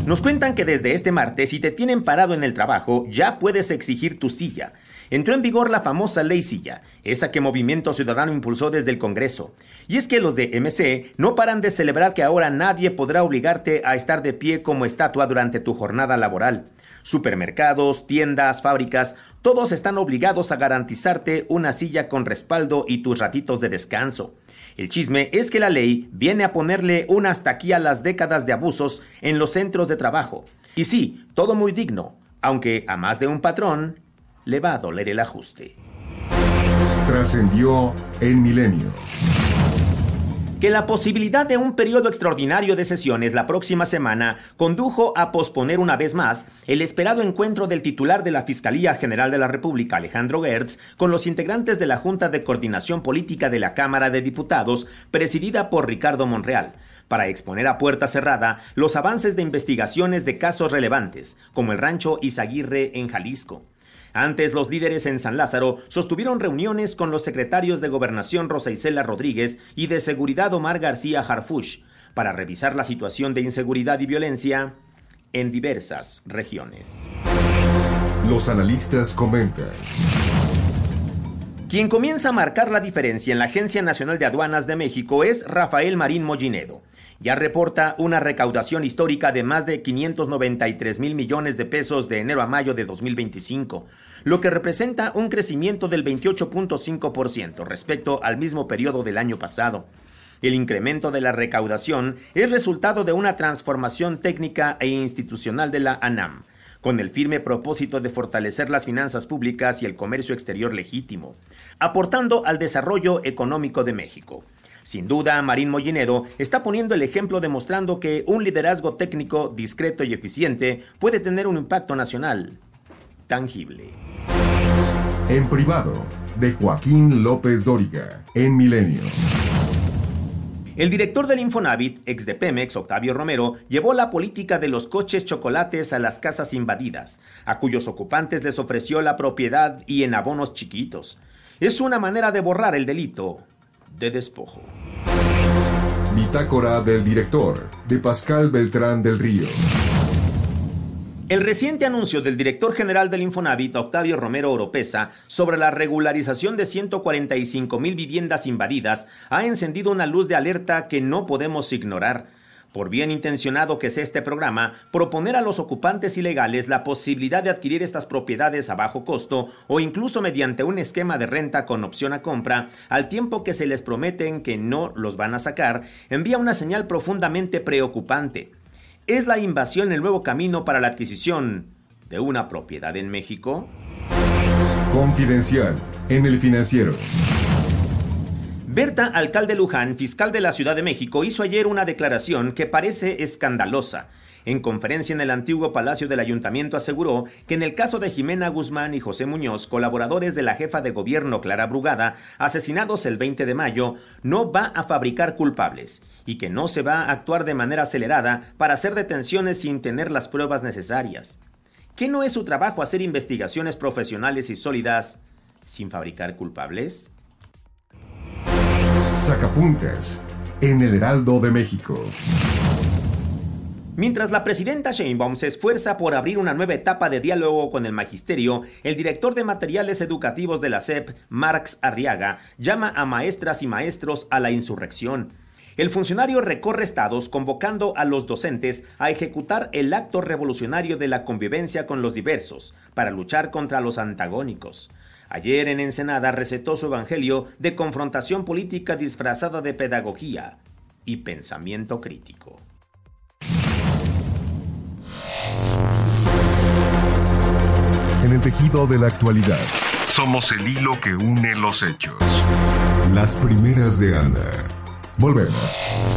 Nos cuentan que desde este martes, si te tienen parado en el trabajo, ya puedes exigir tu silla. Entró en vigor la famosa Ley Silla, esa que Movimiento Ciudadano impulsó desde el Congreso. Y es que los de M C no paran de celebrar que ahora nadie podrá obligarte a estar de pie como estatua durante tu jornada laboral. Supermercados, tiendas, fábricas, todos están obligados a garantizarte una silla con respaldo y tus ratitos de descanso. El chisme es que la ley viene a ponerle un hasta aquí a las décadas de abusos en los centros de trabajo. Y sí, todo muy digno, aunque a más de un patrón le va a doler el ajuste. Trascendió en Milenio. Que la posibilidad de un periodo extraordinario de sesiones la próxima semana condujo a posponer una vez más el esperado encuentro del titular de la Fiscalía General de la República, Alejandro Gertz, con los integrantes de la Junta de Coordinación Política de la Cámara de Diputados, presidida por Ricardo Monreal, para exponer a puerta cerrada los avances de investigaciones de casos relevantes, como el rancho Izaguirre en Jalisco. Antes, los líderes en San Lázaro sostuvieron reuniones con los secretarios de Gobernación Rosa Isela Rodríguez y de Seguridad Omar García Harfuch para revisar la situación de inseguridad y violencia en diversas regiones. Los analistas comentan. Quien comienza a marcar la diferencia en la Agencia Nacional de Aduanas de México es Rafael Marín Mollinedo. Ya reporta una recaudación histórica de más de quinientos noventa y tres mil millones de pesos de enero a mayo de dos mil veinticinco, lo que representa un crecimiento del veintiocho punto cinco por ciento respecto al mismo periodo del año pasado. El incremento de la recaudación es resultado de una transformación técnica e institucional de la ANAM, con el firme propósito de fortalecer las finanzas públicas y el comercio exterior legítimo, aportando al desarrollo económico de México. Sin duda, Marín Mollinedo está poniendo el ejemplo demostrando que un liderazgo técnico discreto y eficiente puede tener un impacto nacional tangible. En privado, de Joaquín López Dóriga, en Milenio. El director del Infonavit, ex de Pemex, Octavio Romero, llevó la política de los coches chocolates a las casas invadidas, a cuyos ocupantes les ofreció la propiedad y en abonos chiquitos. Es una manera de borrar el delito de despojo. Bitácora del director, de Pascal Beltrán del Río. El reciente anuncio del director general del Infonavit, Octavio Romero Oropesa, sobre la regularización de ciento cuarenta y cinco mil viviendas invadidas ha encendido una luz de alerta que no podemos ignorar. Por bien intencionado que sea este programa, proponer a los ocupantes ilegales la posibilidad de adquirir estas propiedades a bajo costo o incluso mediante un esquema de renta con opción a compra, al tiempo que se les prometen que no los van a sacar, envía una señal profundamente preocupante. ¿Es la invasión el nuevo camino para la adquisición de una propiedad en México? Confidencial, en El Financiero. Berta Alcalde Luján, fiscal de la Ciudad de México, hizo ayer una declaración que parece escandalosa. En conferencia en el antiguo Palacio del Ayuntamiento aseguró que en el caso de Jimena Guzmán y José Muñoz, colaboradores de la jefa de gobierno Clara Brugada, asesinados el veinte de mayo, no va a fabricar culpables y que no se va a actuar de manera acelerada para hacer detenciones sin tener las pruebas necesarias. ¿Qué no es su trabajo hacer investigaciones profesionales y sólidas sin fabricar culpables? Sacapuntas en el Heraldo de México. Mientras la presidenta Sheinbaum se esfuerza por abrir una nueva etapa de diálogo con el magisterio, el director de materiales educativos de la S E P, Marx Arriaga, llama a maestras y maestros a la insurrección. El funcionario recorre estados convocando a los docentes a ejecutar el acto revolucionario de la convivencia con los diversos para luchar contra los antagónicos. Ayer en Ensenada recetó su evangelio de confrontación política disfrazada de pedagogía y pensamiento crítico. En el tejido de la actualidad, somos el hilo que une los hechos. Las primeras de Anda. Volvemos.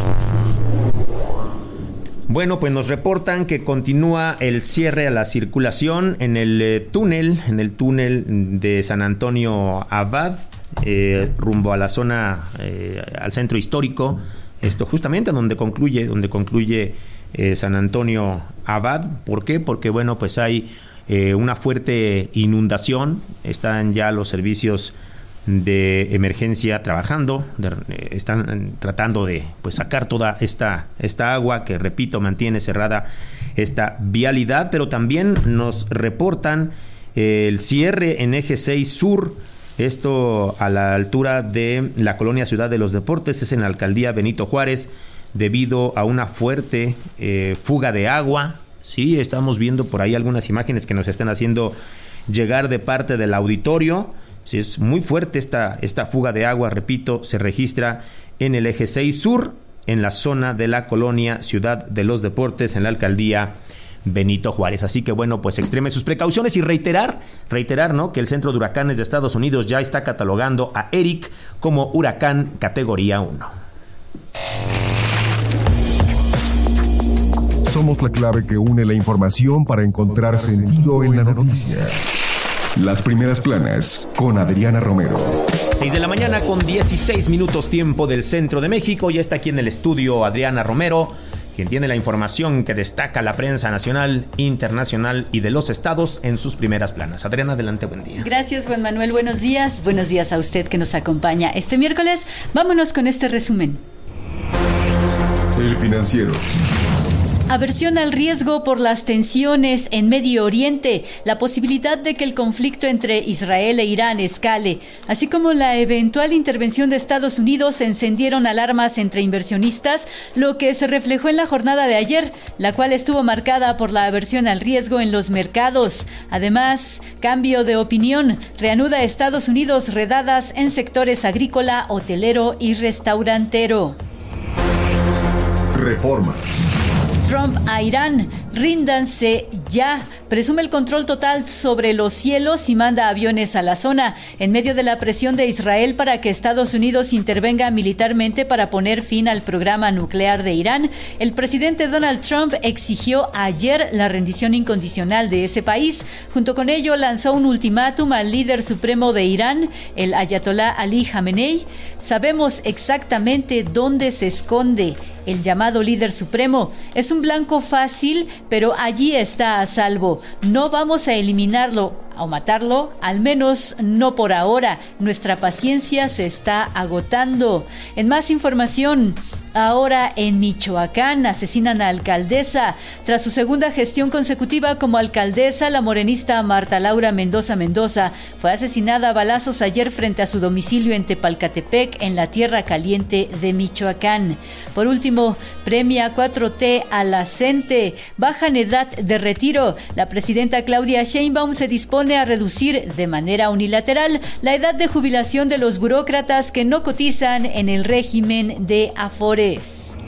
Bueno, pues nos reportan que continúa el cierre a la circulación en el eh, túnel, en el túnel de San Antonio Abad, eh, rumbo a la zona, eh, al centro histórico. Esto justamente donde concluye, donde concluye eh, San Antonio Abad. ¿Por qué? Porque bueno, pues hay eh, una fuerte inundación. Están ya los servicios de emergencia trabajando, de, eh, están tratando de pues sacar toda esta, esta agua que, repito, mantiene cerrada esta vialidad, pero también nos reportan eh, el cierre en eje seis sur, esto a la altura de la colonia Ciudad de los Deportes, es en la alcaldía Benito Juárez, debido a una fuerte eh, fuga de agua. Sí, estamos viendo por ahí algunas imágenes que nos están haciendo llegar de parte del auditorio. Sí, es muy fuerte esta, esta fuga de agua, repito, se registra en el eje seis sur, en la zona de la colonia Ciudad de los Deportes, en la alcaldía Benito Juárez. Así que bueno, pues extreme sus precauciones y reiterar, reiterar, ¿no?, que el Centro de Huracanes de Estados Unidos ya está catalogando a Eric como huracán categoría uno. Somos la clave que une la información para encontrar sentido en la noticia. Las primeras planas con Adriana Romero. seis de la mañana con dieciséis minutos tiempo del centro de México. Ya está aquí en el estudio Adriana Romero, quien tiene la información que destaca la prensa nacional, internacional y de los estados en sus primeras planas. Adriana, adelante, buen día. Gracias, Juan Manuel, buenos días. Buenos días a usted que nos acompaña este miércoles. Vámonos con este resumen. El Financiero. Aversión al riesgo por las tensiones en Medio Oriente, la posibilidad de que el conflicto entre Israel e Irán escale, así como la eventual intervención de Estados Unidos, encendieron alarmas entre inversionistas, lo que se reflejó en la jornada de ayer, la cual estuvo marcada por la aversión al riesgo en los mercados. Además, cambio de opinión, reanuda Estados Unidos redadas en sectores agrícola, hotelero y restaurantero. Reforma. Trump a Irán, ríndanse ya, presume el control total sobre los cielos y manda aviones a la zona, en medio de la presión de Israel para que Estados Unidos intervenga militarmente para poner fin al programa nuclear de Irán. El presidente Donald Trump exigió ayer la rendición incondicional de ese país. Junto con ello lanzó un ultimátum al líder supremo de Irán, el ayatolá Ali Khamenei. Sabemos exactamente dónde se esconde el llamado líder supremo. Es un blanco fácil, pero allí está a salvo. No vamos a eliminarlo o matarlo, al menos no por ahora. Nuestra paciencia se está agotando. En más información, ahora en Michoacán asesinan a alcaldesa. Tras su segunda gestión consecutiva como alcaldesa, la morenista Marta Laura Mendoza Mendoza fue asesinada a balazos ayer frente a su domicilio en Tepalcatepec, en la Tierra Caliente de Michoacán. Por último, premia cuatro T a la CENTE. Bajan edad de retiro. La presidenta Claudia Sheinbaum se dispone a reducir de manera unilateral la edad de jubilación de los burócratas que no cotizan en el régimen de Afores.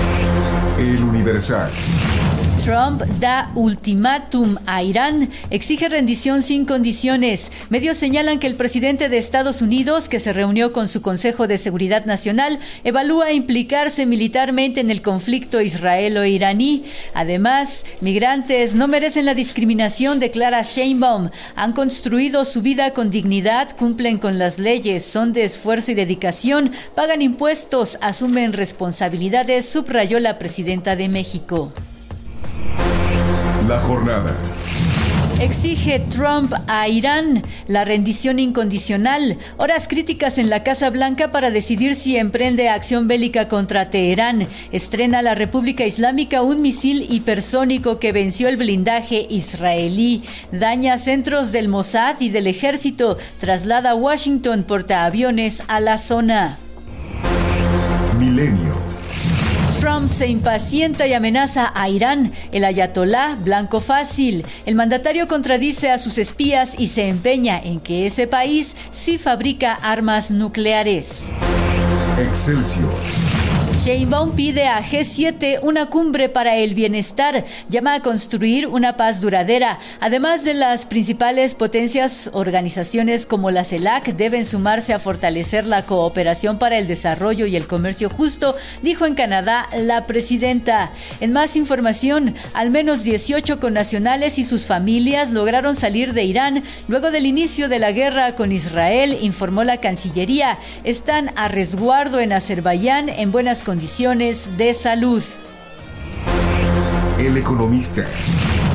El Universal. Trump da ultimátum a Irán, exige rendición sin condiciones. Medios señalan que el presidente de Estados Unidos, que se reunió con su Consejo de Seguridad Nacional, evalúa implicarse militarmente en el conflicto israelo-iraní. Además, migrantes no merecen la discriminación, declara Sheinbaum. Han construido su vida con dignidad, cumplen con las leyes, son de esfuerzo y dedicación, pagan impuestos, asumen responsabilidades, subrayó la presidenta de México. La jornada. Exige Trump a Irán la rendición incondicional. Horas críticas en la Casa Blanca para decidir si emprende acción bélica contra Teherán. Estrena la República Islámica un misil hipersónico que venció el blindaje israelí. Daña centros del Mossad y del ejército. Traslada a Washington portaaviones a la zona. Milenio. Trump se impacienta y amenaza a Irán. El ayatolá, blanco fácil. El mandatario contradice a sus espías y se empeña en que ese país sí fabrica armas nucleares. Excelsior. Sheinbaum pide a G siete una cumbre para el bienestar, llama a construir una paz duradera. Además de las principales potencias, organizaciones como la CELAC deben sumarse a fortalecer la cooperación para el desarrollo y el comercio justo, dijo en Canadá la presidenta. En más información, al menos dieciocho connacionales y sus familias lograron salir de Irán luego del inicio de la guerra con Israel, informó la Cancillería. Están a resguardo en Azerbaiyán en buenas condiciones condiciones de salud. El Economista.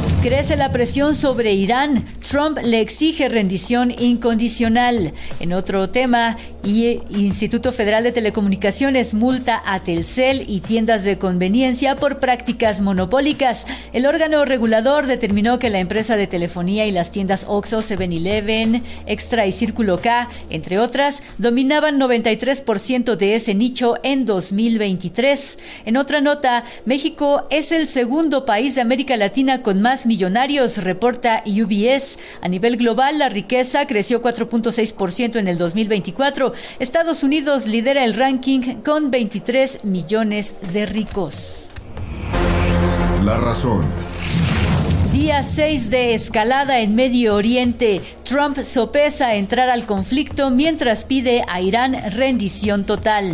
Crece la presión sobre Irán. Trump le exige rendición incondicional. En otro tema, y Instituto Federal de Telecomunicaciones multa a Telcel y tiendas de conveniencia por prácticas monopólicas. El órgano regulador determinó que la empresa de telefonía y las tiendas Oxxo, seven eleven, Extra y Círculo K, entre otras, dominaban noventa y tres por ciento de ese nicho en dos mil veintitrés. En otra nota, México es el segundo país de América Latina con más millonarios, reporta U B S. A nivel global, la riqueza creció cuatro punto seis por ciento en el dos mil veinticuatro. Estados Unidos lidera el ranking con veintitrés millones de ricos. La razón. Día seis de escalada en Medio Oriente. Trump sopesa entrar al conflicto mientras pide a Irán rendición total.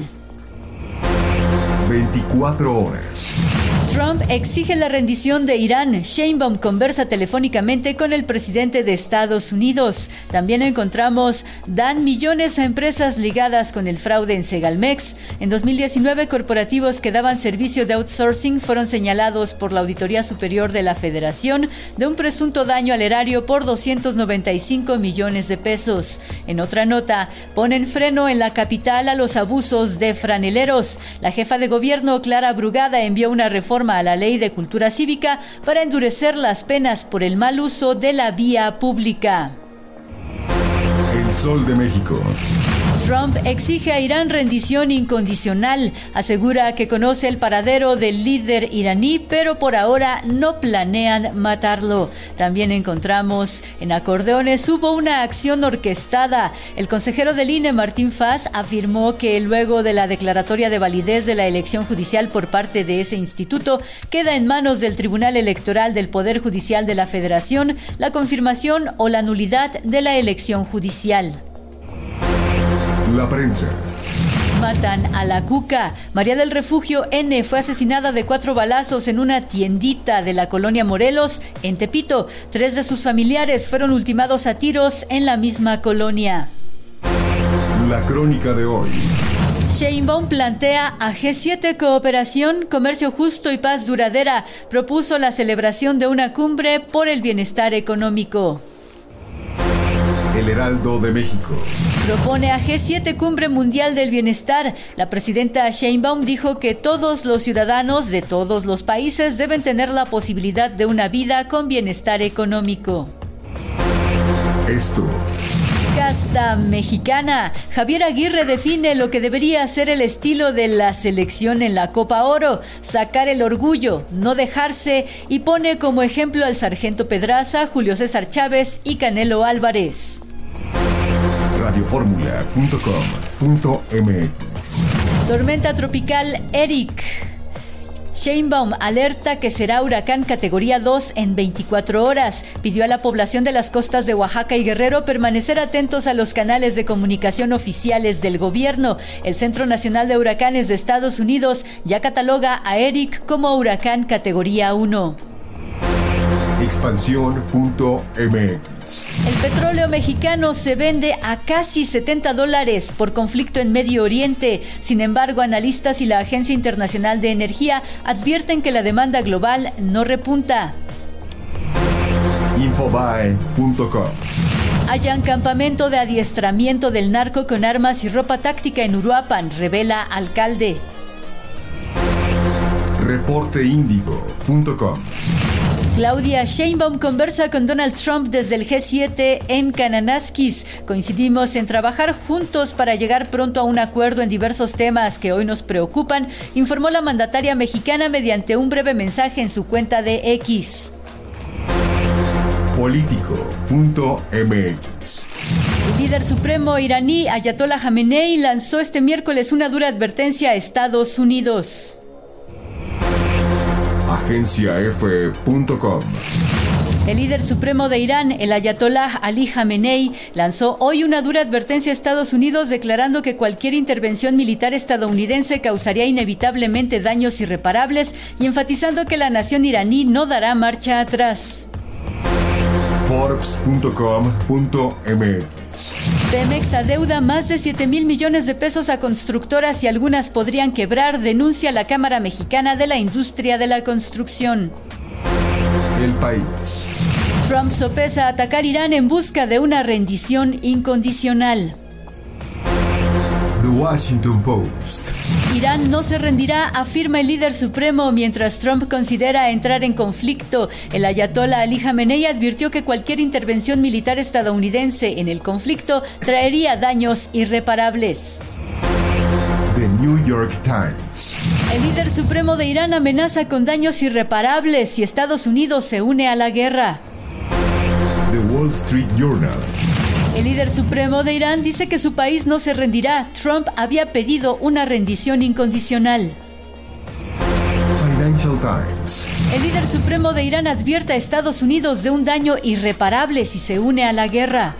veinticuatro horas. Trump exige la rendición de Irán. Sheinbaum conversa telefónicamente con el presidente de Estados Unidos. También encontramos, dan millones a empresas ligadas con el fraude en Segalmex. En dos mil diecinueve, corporativos que daban servicio de outsourcing fueron señalados por la Auditoría Superior de la Federación de un presunto daño al erario por doscientos noventa y cinco millones de pesos. En otra nota, ponen freno en la capital a los abusos de franeleros. La jefa de gobierno, Clara Brugada, envió una reforma a la Ley de Cultura Cívica para endurecer las penas por el mal uso de la vía pública. El Sol de México. Trump exige a Irán rendición incondicional. Asegura que conoce el paradero del líder iraní, pero por ahora no planean matarlo. También encontramos, en acordeones hubo una acción orquestada. El consejero del I N E, Martín Faz, afirmó que luego de la declaratoria de validez de la elección judicial por parte de ese instituto, queda en manos del Tribunal Electoral del Poder Judicial de la Federación la confirmación o la nulidad de la elección judicial. La prensa. Matan a la Cuca. María del Refugio N fue asesinada de cuatro balazos en una tiendita de la colonia Morelos, en Tepito. Tres de sus familiares fueron ultimados a tiros en la misma colonia. La crónica de hoy. Sheinbaum plantea a G siete cooperación, comercio justo y paz duradera. Propuso la celebración de una cumbre por el bienestar económico. El Heraldo de México. Propone a G siete Cumbre Mundial del Bienestar. La presidenta Sheinbaum dijo que todos los ciudadanos de todos los países deben tener la posibilidad de una vida con bienestar económico. Esto. Casta mexicana. Javier Aguirre define lo que debería ser el estilo de la selección en la Copa Oro: sacar el orgullo, no dejarse, y pone como ejemplo al Sargento Pedraza, Julio César Chávez y Canelo Álvarez. radioformula punto com punto m x. Tormenta tropical Eric. Sheinbaum alerta que será huracán categoría dos en veinticuatro horas. Pidió a la población de las costas de Oaxaca y Guerrero permanecer atentos a los canales de comunicación oficiales del gobierno. El Centro Nacional de Huracanes de Estados Unidos ya cataloga a Eric como huracán categoría uno. Expansión punto m x. El petróleo mexicano se vende a casi setenta dólares por conflicto en Medio Oriente. Sin embargo, analistas y la Agencia Internacional de Energía advierten que la demanda global no repunta. Infobae punto com. Hallan campamento de adiestramiento del narco con armas y ropa táctica en Uruapan, revela alcalde. Reporteindigo punto com. Claudia Sheinbaum conversa con Donald Trump desde el G siete en Kananaskis. Coincidimos en trabajar juntos para llegar pronto a un acuerdo en diversos temas que hoy nos preocupan, informó la mandataria mexicana mediante un breve mensaje en su cuenta de X. Político punto m x. El líder supremo iraní Ayatollah Jamenei lanzó este miércoles una dura advertencia a Estados Unidos. Agencia F punto com. El líder supremo de Irán, el ayatollah Ali Jamenei, lanzó hoy una dura advertencia a Estados Unidos declarando que cualquier intervención militar estadounidense causaría inevitablemente daños irreparables y enfatizando que la nación iraní no dará marcha atrás. Forbes punto com punto m x. Pemex adeuda más de siete mil millones de pesos a constructoras y algunas podrían quebrar, denuncia la Cámara Mexicana de la Industria de la Construcción. El país. Trump sopesa atacar Irán en busca de una rendición incondicional. The Washington Post. Irán no se rendirá, afirma el líder supremo, mientras Trump considera entrar en conflicto. El ayatollah Ali Jamenei advirtió que cualquier intervención militar estadounidense en el conflicto traería daños irreparables. The New York Times. El líder supremo de Irán amenaza con daños irreparables si Estados Unidos se une a la guerra. The Wall Street Journal. El líder supremo de Irán dice que su país no se rendirá. Trump había pedido una rendición incondicional. Financial Times. El líder supremo de Irán advierte a Estados Unidos de un daño irreparable si se une a la guerra.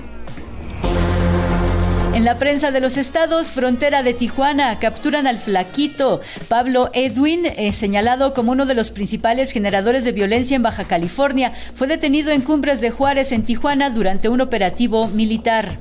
En la prensa de los estados, frontera de Tijuana, capturan al flaquito. Pablo Edwin, eh, señalado como uno de los principales generadores de violencia en Baja California, fue detenido en Cumbres de Juárez, en Tijuana, durante un operativo militar.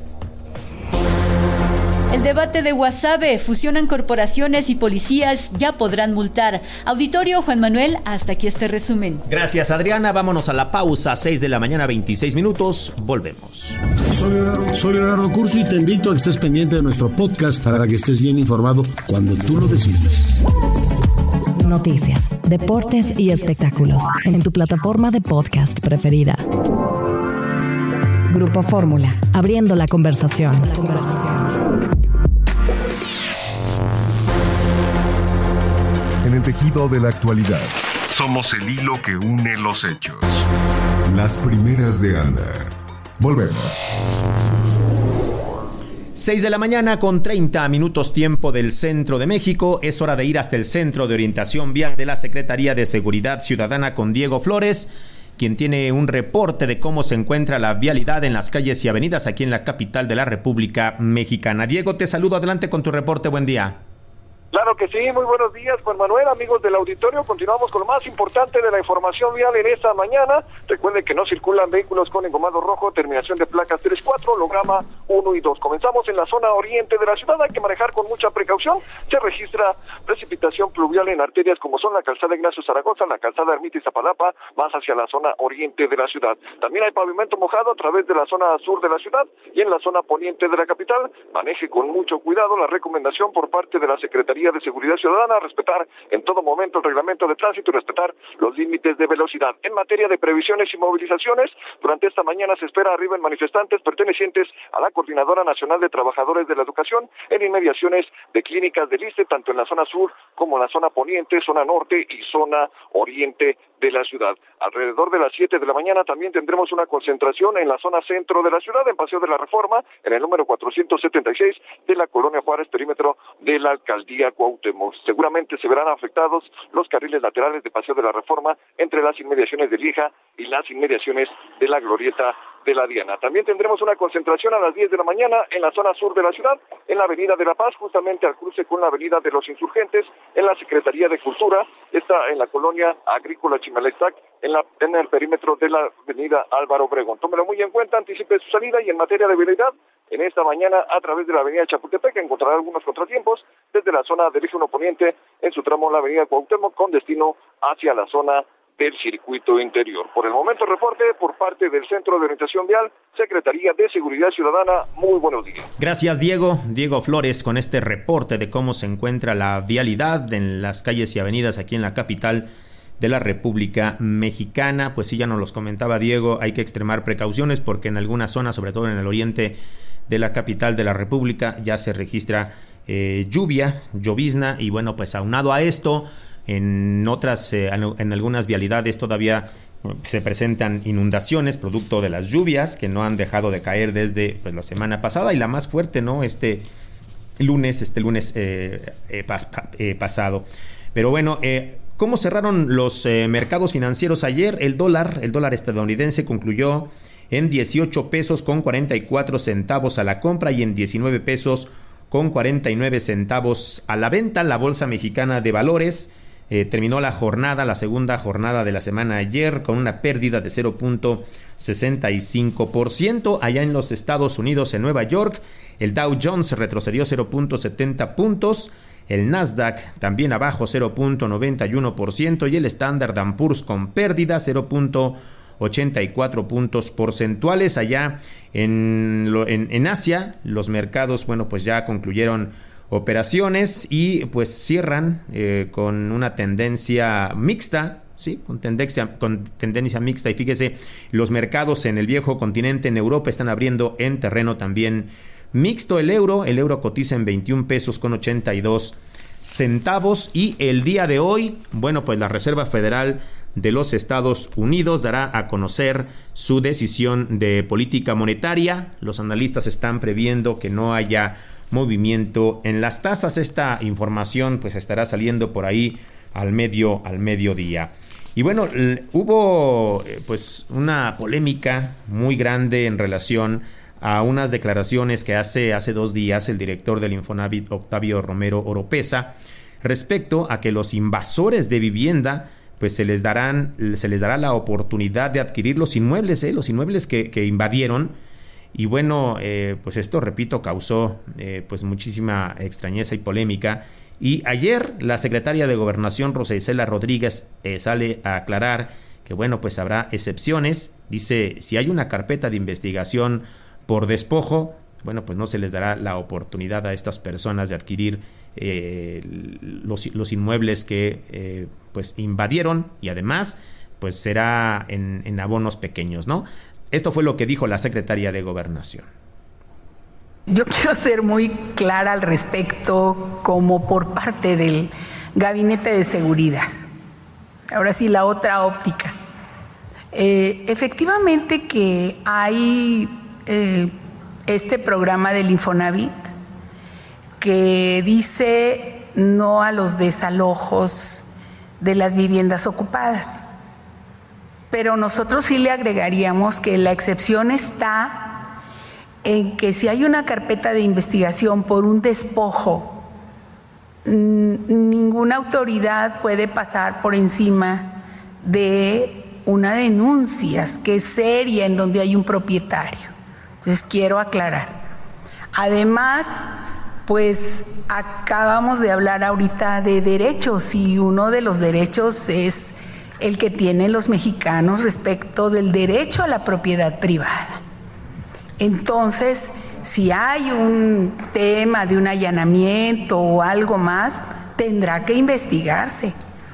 El debate de Guasave, fusionan corporaciones y policías, ya podrán multar. Auditorio, Juan Manuel, hasta aquí este resumen. Gracias, Adriana. Vámonos a la pausa, seis de la mañana, veintiséis minutos. Volvemos. Soy Leonardo, soy Leonardo Curso y te invito a que estés pendiente de nuestro podcast para que estés bien informado cuando tú lo decidas. Noticias, deportes y espectáculos en tu plataforma de podcast preferida. Grupo Fórmula, abriendo la conversación. La conversación. En el tejido de la actualidad, somos el hilo que une los hechos. Las primeras de Ana. Volvemos. seis de la mañana con treinta minutos tiempo del centro de México. Es hora de ir hasta el Centro de Orientación Vial de la Secretaría de Seguridad Ciudadana con Diego Flores, quien tiene un reporte de cómo se encuentra la vialidad en las calles y avenidas aquí en la capital de la República Mexicana. Diego, te saludo, adelante con tu reporte, buen día. Claro que sí, muy buenos días, Juan Manuel, amigos del auditorio. Continuamos con lo más importante de la información vial en esta mañana. Recuerden que no circulan vehículos con engomado rojo, terminación de placas tres cuatro, holograma uno y dos. Comenzamos en la zona oriente de la ciudad, hay que manejar con mucha precaución. Se registra precipitación pluvial en arterias como son la calzada Ignacio Zaragoza, la calzada Ermita y Zapalapa, más hacia la zona oriente de la ciudad. También hay pavimento mojado a través de la zona sur de la ciudad y en la zona poniente de la capital. Maneje con mucho cuidado, la recomendación por parte de la Secretaría de Seguridad Ciudadana, respetar en todo momento el reglamento de tránsito y respetar los límites de velocidad. En materia de previsiones y movilizaciones, durante esta mañana se espera arriben manifestantes pertenecientes a la Coordinadora Nacional de Trabajadores de la Educación en inmediaciones de clínicas del ISSSTE, tanto en la zona sur como en la zona poniente, zona norte y zona oriente de la ciudad. Alrededor de las siete de la mañana también tendremos una concentración en la zona centro de la ciudad, en Paseo de la Reforma, en el número cuatrocientos setenta y seis de la Colonia Juárez, perímetro de la Alcaldía Cuauhtémoc. Seguramente se verán afectados los carriles laterales de Paseo de la Reforma entre las inmediaciones de Lija y las inmediaciones de la Glorieta de la Diana. También tendremos una concentración a las diez de la mañana en la zona sur de la ciudad, en la Avenida de la Paz, justamente al cruce con la Avenida de los Insurgentes, en la Secretaría de Cultura, está en la Colonia Agrícola Chimalestac, en, la, en el perímetro de la Avenida Álvaro Obregón. Tómelo muy en cuenta, anticipe su salida. Y en materia de vialidad, en esta mañana a través de la Avenida Chapultepec encontrará algunos contratiempos desde la zona del eje uno poniente en su tramo en la Avenida Cuauhtémoc con destino hacia la zona del circuito interior. Por el momento, reporte por parte del Centro de Orientación Vial, Secretaría de Seguridad Ciudadana. Muy buenos días. Gracias, Diego. Diego Flores con este reporte de cómo se encuentra la vialidad en las calles y avenidas aquí en la capital de la República Mexicana. Pues sí, ya nos los comentaba Diego, hay que extremar precauciones porque en algunas zonas, sobre todo en el oriente de la capital de la República, ya se registra eh, lluvia, llovizna, y bueno, pues aunado a esto, en otras, eh, en algunas vialidades todavía se presentan inundaciones producto de las lluvias que no han dejado de caer desde pues, la semana pasada, y la más fuerte, ¿no? Este lunes, este lunes eh, eh, pas, eh, pasado. Pero bueno, eh, ¿cómo cerraron los eh, mercados financieros ayer? El dólar, el dólar estadounidense concluyó en dieciocho pesos con cuarenta y cuatro centavos a la compra y en diecinueve pesos con cuarenta y nueve centavos a la venta. La Bolsa Mexicana de Valores eh, terminó la jornada, la segunda jornada de la semana ayer, con una pérdida de cero punto sesenta y cinco por ciento. Allá en los Estados Unidos, en Nueva York, el Dow Jones retrocedió cero punto setenta puntos. El Nasdaq también abajo cero punto noventa y uno por ciento y el Standard and Poor's con pérdida cero punto ochenta y cuatro puntos porcentuales. Allá en, lo, en, en Asia, los mercados, bueno, pues ya concluyeron operaciones y pues cierran eh, con una tendencia mixta, sí, con tendencia, con tendencia mixta. Y fíjese, los mercados en el viejo continente, en Europa, están abriendo en terreno también mixto. El euro, el euro cotiza en veintiún pesos con ochenta y dos centavos. Y el día de hoy, bueno, pues la Reserva Federal de los Estados Unidos dará a conocer su decisión de política monetaria. Los analistas están previendo que no haya movimiento en las tasas. Esta información pues estará saliendo por ahí al medio al mediodía. Y bueno, l- hubo eh, pues una polémica muy grande en relación a unas declaraciones que hace hace dos días el director del Infonavit, Octavio Romero Oropeza, respecto a que los invasores de vivienda pues se les darán se les dará la oportunidad de adquirir los inmuebles, eh, los inmuebles que, que invadieron. Y bueno, eh, pues esto, repito, causó eh, pues muchísima extrañeza y polémica. Y ayer la secretaria de Gobernación, Rosa Isela Rodríguez, eh, sale a aclarar que bueno, pues habrá excepciones. Dice, si hay una carpeta de investigación por despojo, bueno, pues no se les dará la oportunidad a estas personas de adquirir eh, los, los inmuebles que eh, pues invadieron, y además pues será en, en abonos pequeños, ¿no? Esto fue lo que dijo la secretaria de Gobernación. Yo quiero ser muy clara al respecto, como por parte del Gabinete de Seguridad. Ahora sí, la otra óptica. Eh, efectivamente que hay eh, este programa del Infonavit que dice no a los desalojos de las viviendas ocupadas. Pero nosotros sí le agregaríamos que la excepción está en que si hay una carpeta de investigación por un despojo, ninguna autoridad puede pasar por encima de una denuncia que es seria en donde hay un propietario. Entonces quiero aclarar. Además, pues acabamos de hablar ahorita de derechos, y uno de los derechos es el que tienen los mexicanos respecto del derecho a la propiedad privada. Entonces, si hay un tema de un allanamiento o algo más, tendrá que investigarse.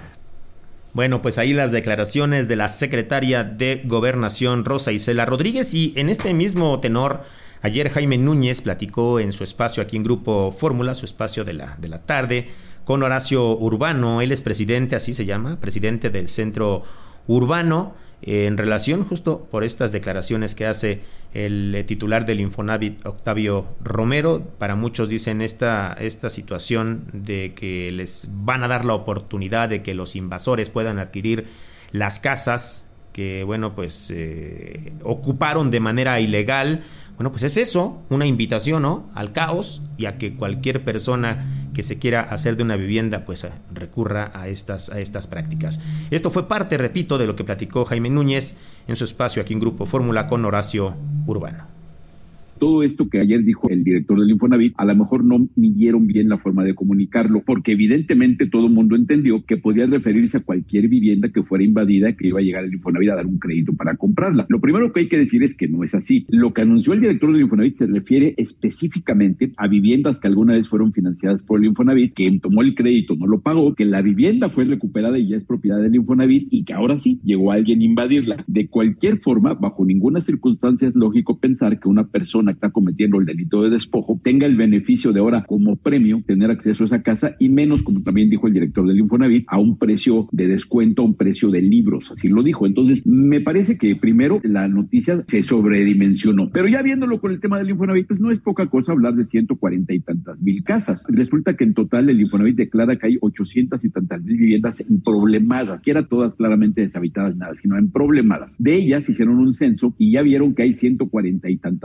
Bueno, pues ahí las declaraciones de la secretaria de Gobernación, Rosa Isela Rodríguez. Y en este mismo tenor, ayer Jaime Núñez platicó en su espacio aquí en Grupo Fórmula, su espacio de la, de la tarde, con Horacio Urbano. Él es presidente, así se llama, presidente del Centro Urbano, eh, en relación justo por estas declaraciones que hace el eh, titular del Infonavit, Octavio Romero. Para muchos dicen esta, esta situación de que les van a dar la oportunidad de que los invasores puedan adquirir las casas que, bueno, pues eh, ocuparon de manera ilegal. Bueno, pues es eso, una invitación, ¿no?, al caos, y a que cualquier persona que se quiera hacer de una vivienda, pues recurra a estas, a estas prácticas. Esto fue parte, repito, de lo que platicó Jaime Núñez en su espacio aquí en Grupo Fórmula con Horacio Urbano. Todo esto que ayer dijo el director del Infonavit, a lo mejor no midieron bien la forma de comunicarlo, porque evidentemente todo el mundo entendió que podía referirse a cualquier vivienda que fuera invadida, que iba a llegar el Infonavit a dar un crédito para comprarla. Lo primero que hay que decir es que no es así. Lo que anunció el director del Infonavit se refiere específicamente a viviendas que alguna vez fueron financiadas por el Infonavit, quien tomó el crédito no lo pagó, que la vivienda fue recuperada y ya es propiedad del Infonavit, y que ahora sí llegó alguien a invadirla. De cualquier forma, bajo ninguna circunstancia es lógico pensar que una persona que está cometiendo el delito de despojo tenga el beneficio de ahora como premio tener acceso a esa casa, y menos, como también dijo el director del Infonavit, a un precio de descuento, a un precio de libros, así lo dijo. Entonces me parece que primero la noticia se sobredimensionó, pero ya viéndolo con el tema del Infonavit, pues no es poca cosa hablar de ciento cuarenta y tantas mil casas. Resulta que en total el Infonavit declara que hay ochocientas y tantas mil viviendas emproblemadas, que eran todas claramente deshabitadas, nada, sino emproblemadas. De ellas hicieron un censo y ya vieron que hay ciento cuarenta y tantas mil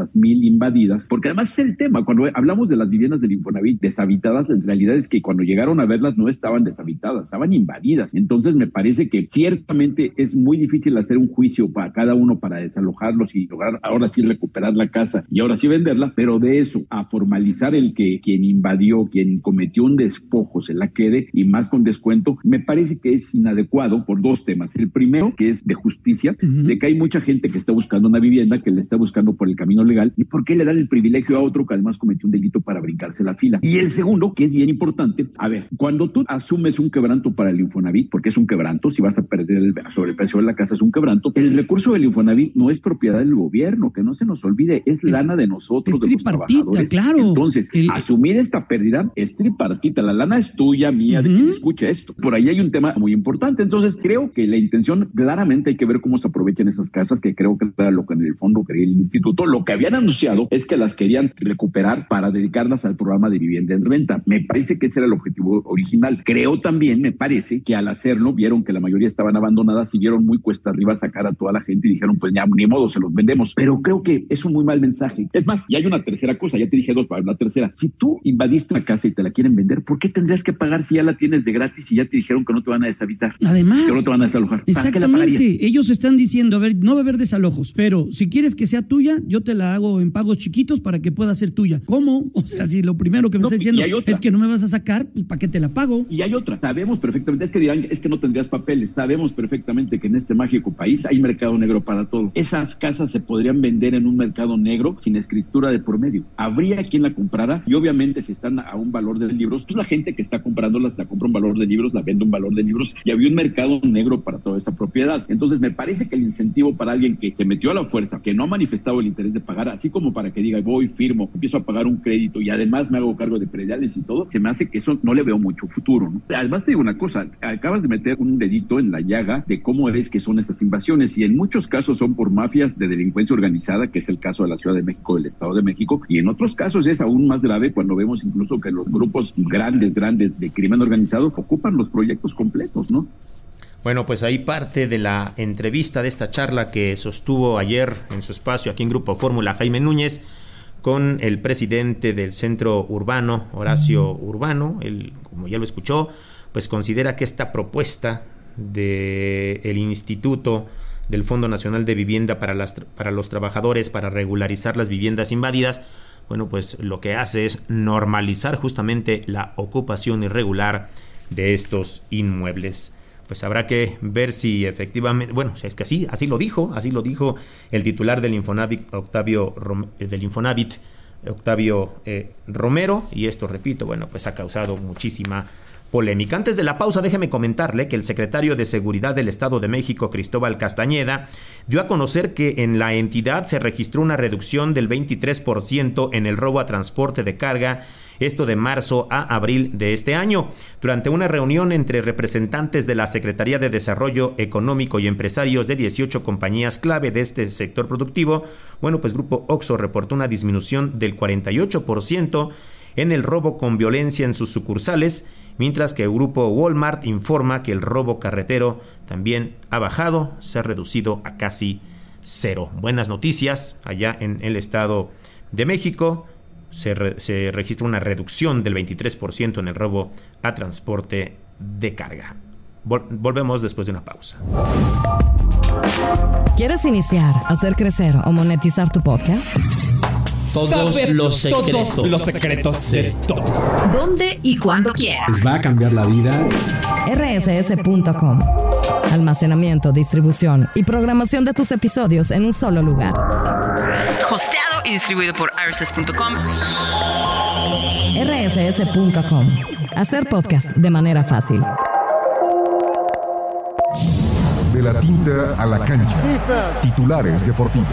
invadidas, porque además es el tema, cuando hablamos de las viviendas del Infonavit deshabitadas, la realidad es que cuando llegaron a verlas no estaban deshabitadas, estaban invadidas. Entonces me parece que ciertamente es muy difícil hacer un juicio para cada uno para desalojarlos y lograr ahora sí recuperar la casa y ahora sí venderla, pero de eso a formalizar el que quien invadió, quien cometió un despojo se la quede y más con descuento, me parece que es inadecuado por dos temas. El primero, que es de justicia, uh-huh. de que hay mucha gente que está buscando una vivienda, que le está buscando por el camino legal, y por qué le dan el privilegio a otro que además cometió un delito para brincarse la fila. Y el segundo, que es bien importante, a ver, cuando tú asumes un quebranto para el Infonavit, porque es un quebranto, si vas a perder el sobreprecio de la casa es un quebranto, el recurso del Infonavit no es propiedad del gobierno, que no se nos olvide, es lana de nosotros, es de los trabajadores. Claro. Entonces, el... asumir esta pérdida es tripartita, la lana es tuya, mía, uh-huh. de quien escucha esto. Por ahí hay un tema muy importante, entonces creo que la intención, claramente hay que ver cómo se aprovechan esas casas, que creo que era lo que en el fondo quería el instituto. Lo que habían anunciado es que las querían recuperar para dedicarlas al programa de vivienda en renta. Me parece que ese era el objetivo original. Creo también, me parece, que al hacerlo vieron que la mayoría estaban abandonadas y vieron muy cuesta arriba sacar a toda la gente y dijeron, pues ya ni modo, se los vendemos. Pero creo que es un muy mal mensaje. Es más, y hay una tercera cosa, ya te dije dos, para la tercera. Si tú invadiste una casa y te la quieren vender, ¿por qué tendrías que pagar si ya la tienes de gratis y ya te dijeron que no te van a deshabitar? Además, que no te van a desalojar. Exactamente. Ellos están diciendo, a ver, no va a haber desalojos, pero si quieres que sea tuya, yo te la hago en pagos chiquitos para que pueda ser tuya. ¿Cómo? O sea, si lo primero que me no, estás diciendo es que no me vas a sacar, pues ¿para qué te la pago? Y hay otra. Sabemos perfectamente, es que dirán, es que no tendrías papeles. Sabemos perfectamente que en este mágico país hay mercado negro para todo. Esas casas se podrían vender en un mercado negro sin escritura de por medio. Habría quien la comprara y obviamente si están a un valor de libros, pues la gente que está comprándolas la compra un valor de libros, la vende un valor de libros y había un mercado negro para toda esa propiedad. Entonces me parece que el incentivo para alguien que se metió a la fuerza, que no ha manifestado el interés de pagar, así como para que diga voy, firmo, empiezo a pagar un crédito y además me hago cargo de prediales y todo, se me hace que eso no le veo mucho futuro, ¿no? Además te digo una cosa, acabas de meter un dedito en la llaga de cómo es que son esas invasiones y en muchos casos son por mafias de delincuencia organizada, que es el caso de la Ciudad de México, del Estado de México, y en otros casos es aún más grave cuando vemos incluso que los grupos grandes, grandes de crimen organizado ocupan los proyectos completos, ¿no? Bueno, pues ahí parte de la entrevista de esta charla que sostuvo ayer en su espacio aquí en Grupo Fórmula Jaime Núñez con el presidente del Centro Urbano, Horacio Urbano. Él, como ya lo escuchó, pues considera que esta propuesta del Instituto del Fondo Nacional de Vivienda para, las, para los trabajadores para regularizar las viviendas invadidas, bueno, pues lo que hace es normalizar justamente la ocupación irregular de estos inmuebles. Pues habrá que ver si efectivamente, bueno, es que así, así lo dijo, así lo dijo el titular del Infonavit, Octavio, del Infonavit, Octavio eh, Romero, y esto, repito, bueno, pues ha causado muchísima polémica. Antes de la pausa, déjeme comentarle que el secretario de Seguridad del Estado de México, Cristóbal Castañeda, dio a conocer que en la entidad se registró una reducción del veintitrés por ciento en el robo a transporte de carga, esto de marzo a abril de este año. Durante una reunión entre representantes de la Secretaría de Desarrollo Económico y empresarios de dieciocho compañías clave de este sector productivo, bueno, pues Grupo Oxxo reportó una disminución del cuarenta y ocho por ciento en el robo con violencia en sus sucursales, mientras que el Grupo Walmart informa que el robo carretero también ha bajado, se ha reducido a casi cero. Buenas noticias allá en el Estado de México. Se, re, se registra una reducción del veintitrés por ciento en el robo a transporte de carga. Vol- volvemos después de una pausa. ¿Quieres iniciar, hacer crecer o monetizar tu podcast? Todos los secretos, todos los secretos de todos. ¿Dónde y cuándo quieras? ¿Les va a cambiar la vida? R S S punto com. Almacenamiento, distribución y programación de tus episodios en un solo lugar. Hosteado y distribuido por R S S punto com. R S S punto com. Hacer podcast de manera fácil. De la tinta a la cancha. Titulares deportivos.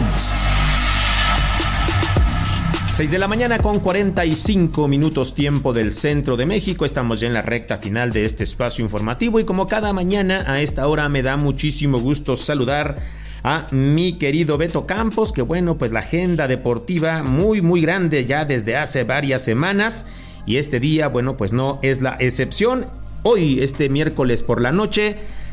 seis de la mañana con cuarenta y cinco minutos tiempo del centro de México. Estamos ya en la recta final de este espacio informativo y como cada mañana a esta hora me da muchísimo gusto saludar a mi querido Beto Campos, que bueno, pues la agenda deportiva muy muy grande ya desde hace varias semanas y este día, bueno, pues no es la excepción. Hoy, este miércoles por la noche,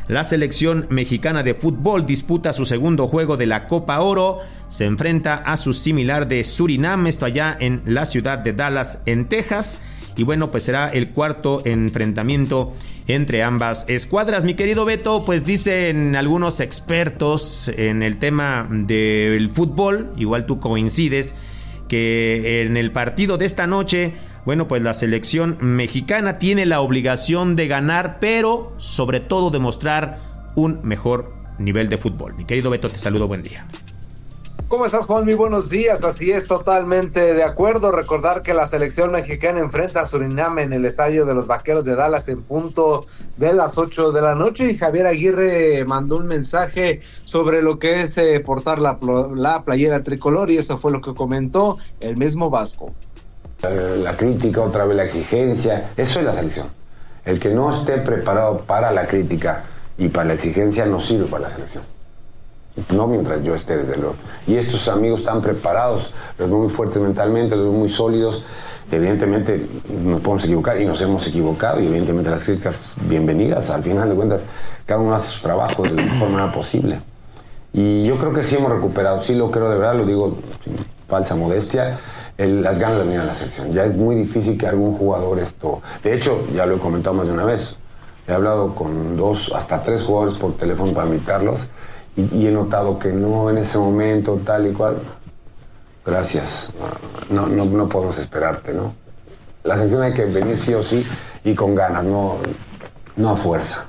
La selección mexicana de fútbol disputa su segundo juego de la Copa Oro. Se enfrenta a su similar de Surinam, esto allá en la ciudad de Dallas, en Texas. Y bueno, pues será el cuarto enfrentamiento entre ambas escuadras. Mi querido Beto, pues dicen algunos expertos en el tema del fútbol, igual tú coincides, que en el partido de esta noche, bueno, pues la selección mexicana tiene la obligación de ganar, pero sobre todo demostrar un mejor nivel de fútbol. Mi querido Beto, te saludo, buen día. ¿Cómo estás, Juan? Muy buenos días. Así es, totalmente de acuerdo. Recordar que la selección mexicana enfrenta a Surinam en el estadio de los Vaqueros de Dallas en punto de las ocho de la noche, y Javier Aguirre mandó un mensaje sobre lo que es eh, portar la, la playera tricolor, y eso fue lo que comentó el mismo Vasco. La crítica, otra vez la exigencia, eso es la selección. El que no esté preparado para la crítica y para la exigencia no sirve para la selección. No mientras yo esté, desde luego. Y estos amigos están preparados, los veo muy fuertes mentalmente, los veo muy sólidos. Evidentemente nos podemos equivocar y nos hemos equivocado, y evidentemente las críticas bienvenidas. Al final de cuentas, cada uno hace su trabajo de la mejor manera posible. Y yo creo que sí hemos recuperado, sí lo creo de verdad, lo digo sin falsa modestia, el, las ganas de venir a la selección. Ya es muy difícil que algún jugador esto... De hecho, ya lo he comentado más de una vez, he hablado con dos, hasta tres jugadores por teléfono para invitarlos, y, y he notado que no en ese momento, tal y cual. Gracias, no, no, no podemos esperarte, ¿no? La selección hay que venir sí o sí y con ganas, no, no a fuerza.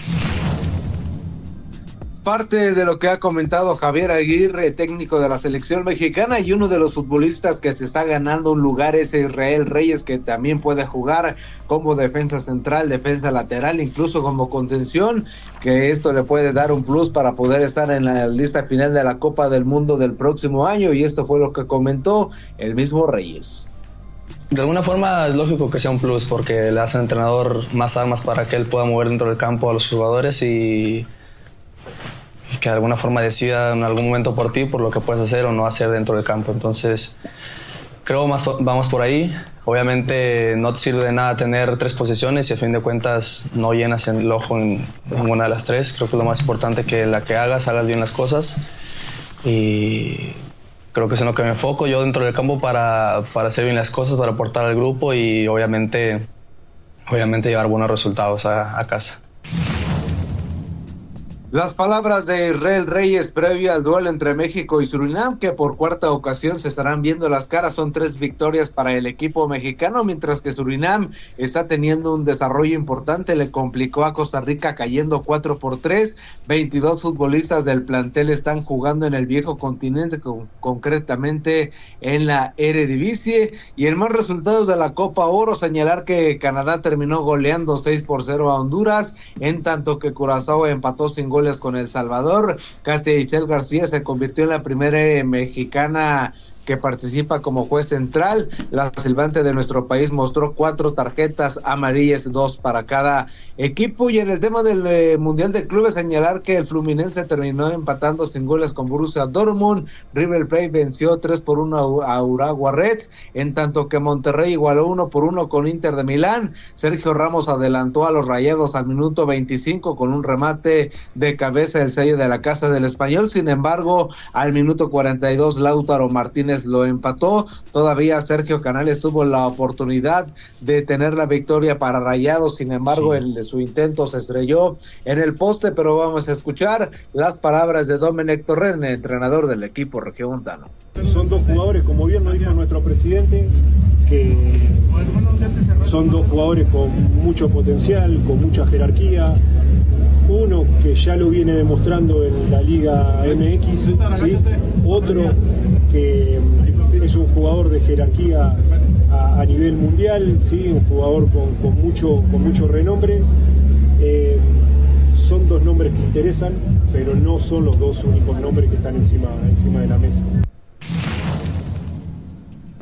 Parte de lo que ha comentado Javier Aguirre, técnico de la selección mexicana, y uno de los futbolistas que se está ganando un lugar es Israel Reyes, que también puede jugar como defensa central, defensa lateral, incluso como contención, que esto le puede dar un plus para poder estar en la lista final de la Copa del Mundo del próximo año, y esto fue lo que comentó el mismo Reyes. De alguna forma es lógico que sea un plus, porque le hace al entrenador más armas para que él pueda mover dentro del campo a los jugadores y que de alguna forma decida en algún momento por ti, por lo que puedes hacer o no hacer dentro del campo. Entonces, creo más vamos por ahí. Obviamente no te sirve de nada tener tres posiciones y a fin de cuentas no llenas el ojo en ninguna de las tres. Creo que es lo más importante, que la que hagas, hagas bien las cosas. Y creo que es en lo que me enfoco yo dentro del campo para, para hacer bien las cosas, para aportar al grupo y obviamente, obviamente llevar buenos resultados a, a casa. Las palabras de Israel Reyes previo al duelo entre México y Surinam, que por cuarta ocasión se estarán viendo las caras. Son tres victorias para el equipo mexicano, mientras que Surinam está teniendo un desarrollo importante. Le complicó a Costa Rica cayendo cuatro por tres. veintidós futbolistas del plantel están jugando en el viejo continente, con, concretamente en la Eredivisie. Y en más resultados de la Copa Oro, señalar que Canadá terminó goleando seis por cero a Honduras, en tanto que Curazao empató sin goles con El Salvador. Katia Isel García se convirtió en la primera mexicana que participa como juez central. La silbante de nuestro país mostró cuatro tarjetas amarillas, dos para cada equipo. Y en el tema del eh, Mundial de Clubes, señalar que el Fluminense terminó empatando sin goles con Borussia Dortmund. River Plate venció tres por uno a Urawa Reds, en tanto que Monterrey igualó uno por uno con Inter de Milán. Sergio Ramos adelantó a los Rayados al minuto veinticinco con un remate de cabeza del sello de la Casa del Español. Sin embargo, al minuto cuarenta y dos, Lautaro Martínez lo empató. Todavía Sergio Canales tuvo la oportunidad de tener la victoria para Rayados, sin embargo, sí. el, su intento se estrelló en el poste. Pero vamos a escuchar las palabras de Domenech Torrent, entrenador del equipo regiomontano. Son dos jugadores, como bien lo dijo nuestro presidente, que son dos jugadores con mucho potencial, con mucha jerarquía. Uno que ya lo viene demostrando en la Liga M X, ¿sí? Otro que es un jugador de jerarquía a, a nivel mundial, ¿sí? Un jugador con, con, mucho, con mucho renombre. Eh, son dos nombres que interesan, pero no son los dos únicos nombres que están encima, encima de la mesa.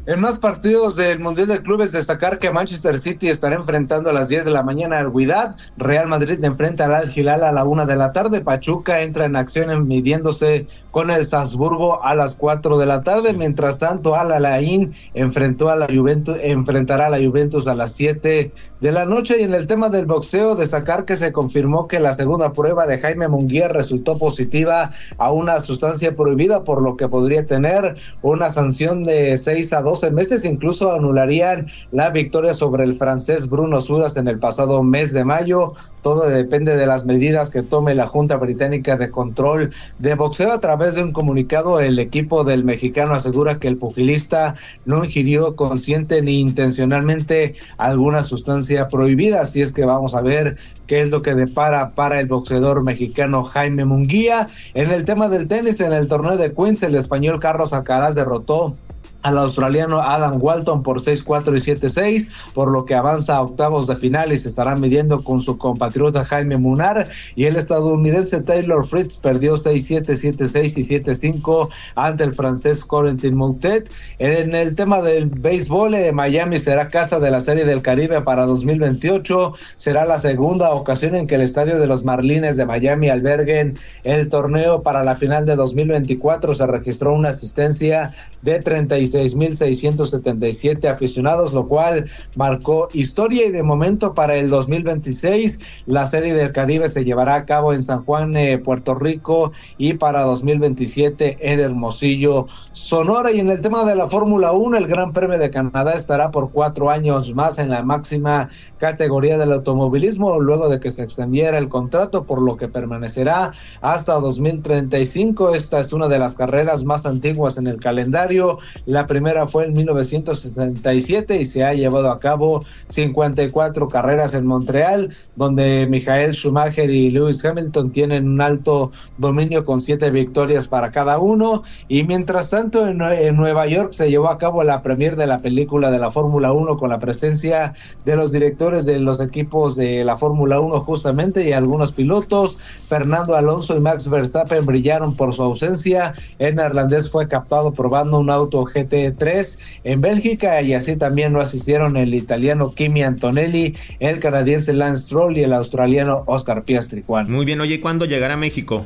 En más partidos del Mundial de Clubes, destacar que Manchester City estará enfrentando a las diez de la mañana al Wydad, Real Madrid enfrenta al Al Hilal a la una de la tarde, Pachuca entra en acción midiéndose con el Salzburgo a las cuatro de la tarde, mientras tanto Al Alain enfrentó a la Juventus, enfrentará a la Juventus a las siete de la noche. Y en el tema del boxeo, destacar que se confirmó que la segunda prueba de Jaime Munguía resultó positiva a una sustancia prohibida, por lo que podría tener una sanción de seis a doce meses, incluso anularían la victoria sobre el francés Bruno Suras en el pasado mes de mayo. Todo depende de las medidas que tome la Junta Británica de Control de Boxeo. A través de un comunicado, el equipo del mexicano asegura que el pugilista no ingirió consciente ni intencionalmente alguna sustancia prohibida, así es que vamos a ver qué es lo que depara para el boxeador mexicano Jaime Munguía. En el tema del tenis, en el torneo de Queens, el español Carlos Alcaraz derrotó al australiano Adam Walton por seis cuatro y siete seis, por lo que avanza a octavos de final y se estará midiendo con su compatriota Jaime Munar. Y el estadounidense Taylor Fritz perdió seis siete, siete seis y siete cinco ante el francés Corentin Moutet. En el tema del béisbol, eh, Miami será casa de la Serie del Caribe para dos mil veintiocho. Será la segunda ocasión en que el estadio de los Marlins de Miami alberguen el torneo. Para la final de dos mil veinticuatro se registró una asistencia de treinta y seis mil seiscientos setenta y siete aficionados, lo cual marcó historia. Y de momento, para el dos mil veintiséis, la Serie del Caribe se llevará a cabo en San Juan, eh, Puerto Rico, y para dos mil veintisiete en Hermosillo, Sonora. Y en el tema de la Fórmula uno, el Gran Premio de Canadá estará por cuatro años más en la máxima categoría del automovilismo, luego de que se extendiera el contrato, por lo que permanecerá hasta dos mil treinta y cinco. Esta es una de las carreras más antiguas en el calendario. La primera fue en mil novecientos sesenta y siete y se ha llevado a cabo cincuenta y cuatro carreras en Montreal, donde Michael Schumacher y Lewis Hamilton tienen un alto dominio con siete victorias para cada uno. Y mientras tanto, en, en Nueva York se llevó a cabo la premier de la película de la Fórmula uno, con la presencia de los directores de los equipos de la Fórmula uno justamente y algunos pilotos. Fernando Alonso y Max Verstappen brillaron por su ausencia. El neerlandés fue captado probando un auto G T tres en Bélgica, y así también no asistieron el italiano Kimi Antonelli, el canadiense Lance Stroll y el australiano Oscar Piastri. Juan. Muy bien, oye, ¿cuándo llegará a México?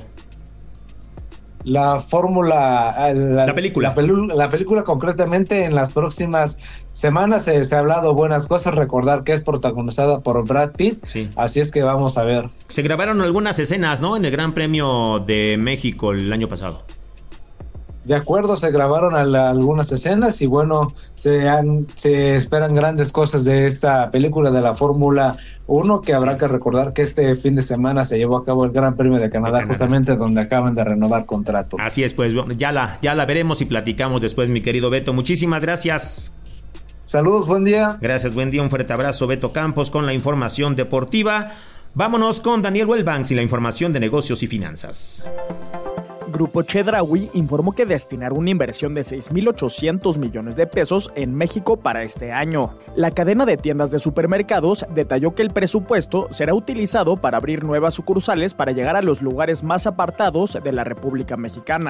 La fórmula, la, la película. La, pelu, la película concretamente en las próximas semanas se, se ha hablado buenas cosas. Recordar que es protagonizada por Brad Pitt, sí. Así es que vamos a ver. Se grabaron algunas escenas, ¿no? En el Gran Premio de México el año pasado. De acuerdo, se grabaron a la, algunas escenas y bueno, se, han, se esperan grandes cosas de esta película de la Fórmula uno, que habrá sí. que recordar que este fin de semana se llevó a cabo el Gran Premio de Canadá, de Canadá. justamente donde acaban de renovar contrato. Así es, pues ya la, ya la veremos y platicamos después, mi querido Beto. Muchísimas gracias. Saludos, buen día. Gracias, buen día, un fuerte abrazo, Beto Campos, con la información deportiva. Vámonos con Daniel Wellbanks y la información de negocios y finanzas. Grupo Chedraui informó que destinará una inversión de seis mil ochocientos millones de pesos en México para este año. La cadena de tiendas de supermercados detalló que el presupuesto será utilizado para abrir nuevas sucursales para llegar a los lugares más apartados de la República Mexicana.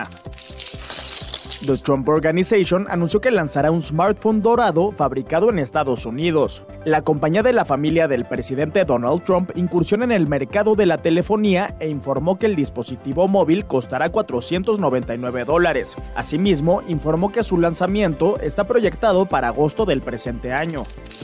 The Trump Organization anunció que lanzará un smartphone dorado fabricado en Estados Unidos. La compañía de la familia del presidente Donald Trump incursiona en el mercado de la telefonía e informó que el dispositivo móvil costará cuatrocientos noventa y nueve dólares. Asimismo, informó que su lanzamiento está proyectado para agosto del presente año.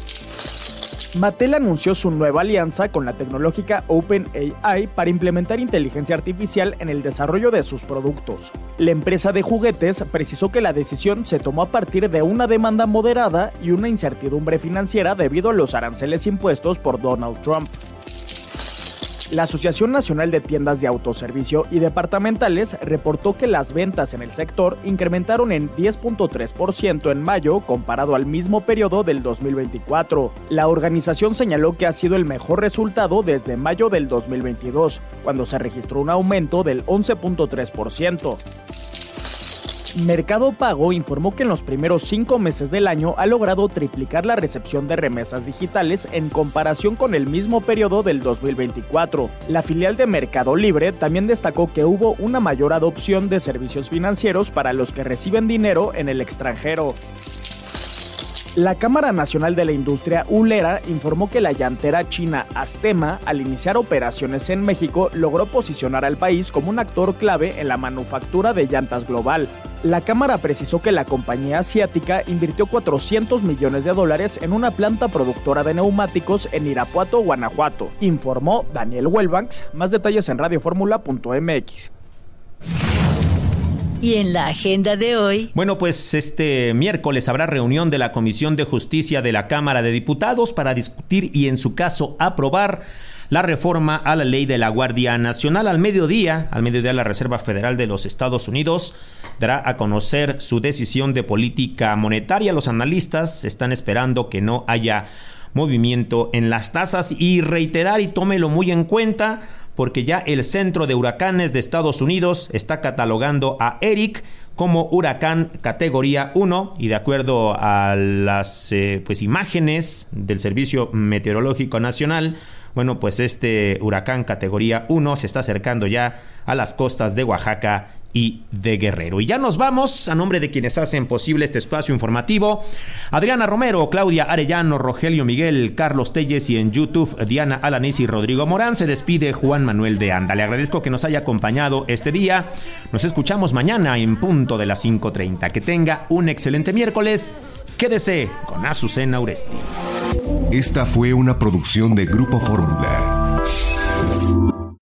Mattel anunció su nueva alianza con la tecnológica OpenAI para implementar inteligencia artificial en el desarrollo de sus productos. La empresa de juguetes precisó que la decisión se tomó a partir de una demanda moderada y una incertidumbre financiera debido a los aranceles impuestos por Donald Trump. La Asociación Nacional de Tiendas de Autoservicio y Departamentales reportó que las ventas en el sector incrementaron en diez punto tres por ciento en mayo comparado al mismo periodo del dos mil veinticuatro. La organización señaló que ha sido el mejor resultado desde mayo del dos mil veintidós, cuando se registró un aumento del once punto tres por ciento. Mercado Pago informó que en los primeros cinco meses del año ha logrado triplicar la recepción de remesas digitales en comparación con el mismo periodo del dos mil veinticuatro. La filial de Mercado Libre también destacó que hubo una mayor adopción de servicios financieros para los que reciben dinero en el extranjero. La Cámara Nacional de la Industria Hulera informó que la llantera china Astema, al iniciar operaciones en México, logró posicionar al país como un actor clave en la manufactura de llantas global. La Cámara precisó que la compañía asiática invirtió cuatrocientos millones de dólares en una planta productora de neumáticos en Irapuato, Guanajuato, informó Daniel Welbanks. Más detalles en radioformula punto m x. Y en la agenda de hoy... Bueno, pues este miércoles habrá reunión de la Comisión de Justicia de la Cámara de Diputados para discutir y, en su caso, aprobar la reforma a la ley de la Guardia Nacional. Al mediodía, al mediodía la Reserva Federal de los Estados Unidos dará a conocer su decisión de política monetaria. Los analistas están esperando que no haya movimiento en las tasas y reiterar, y tómelo muy en cuenta, porque ya el Centro de Huracanes de Estados Unidos está catalogando a Eric como huracán categoría uno, y de acuerdo a las eh, pues imágenes del Servicio Meteorológico Nacional, bueno, pues este huracán categoría uno se está acercando ya a las costas de Oaxaca y de Guerrero. Y ya nos vamos. A nombre de quienes hacen posible este espacio informativo: Adriana Romero, Claudia Arellano, Rogelio Miguel, Carlos Telles, y en YouTube Diana Alanís y Rodrigo Morán, se despide Juan Manuel de Anda. Le agradezco que nos haya acompañado este día. Nos escuchamos mañana en punto de las cinco treinta. Que tenga un excelente miércoles. Quédese con Azucena Uresti. Esta fue una producción de Grupo Fórmula.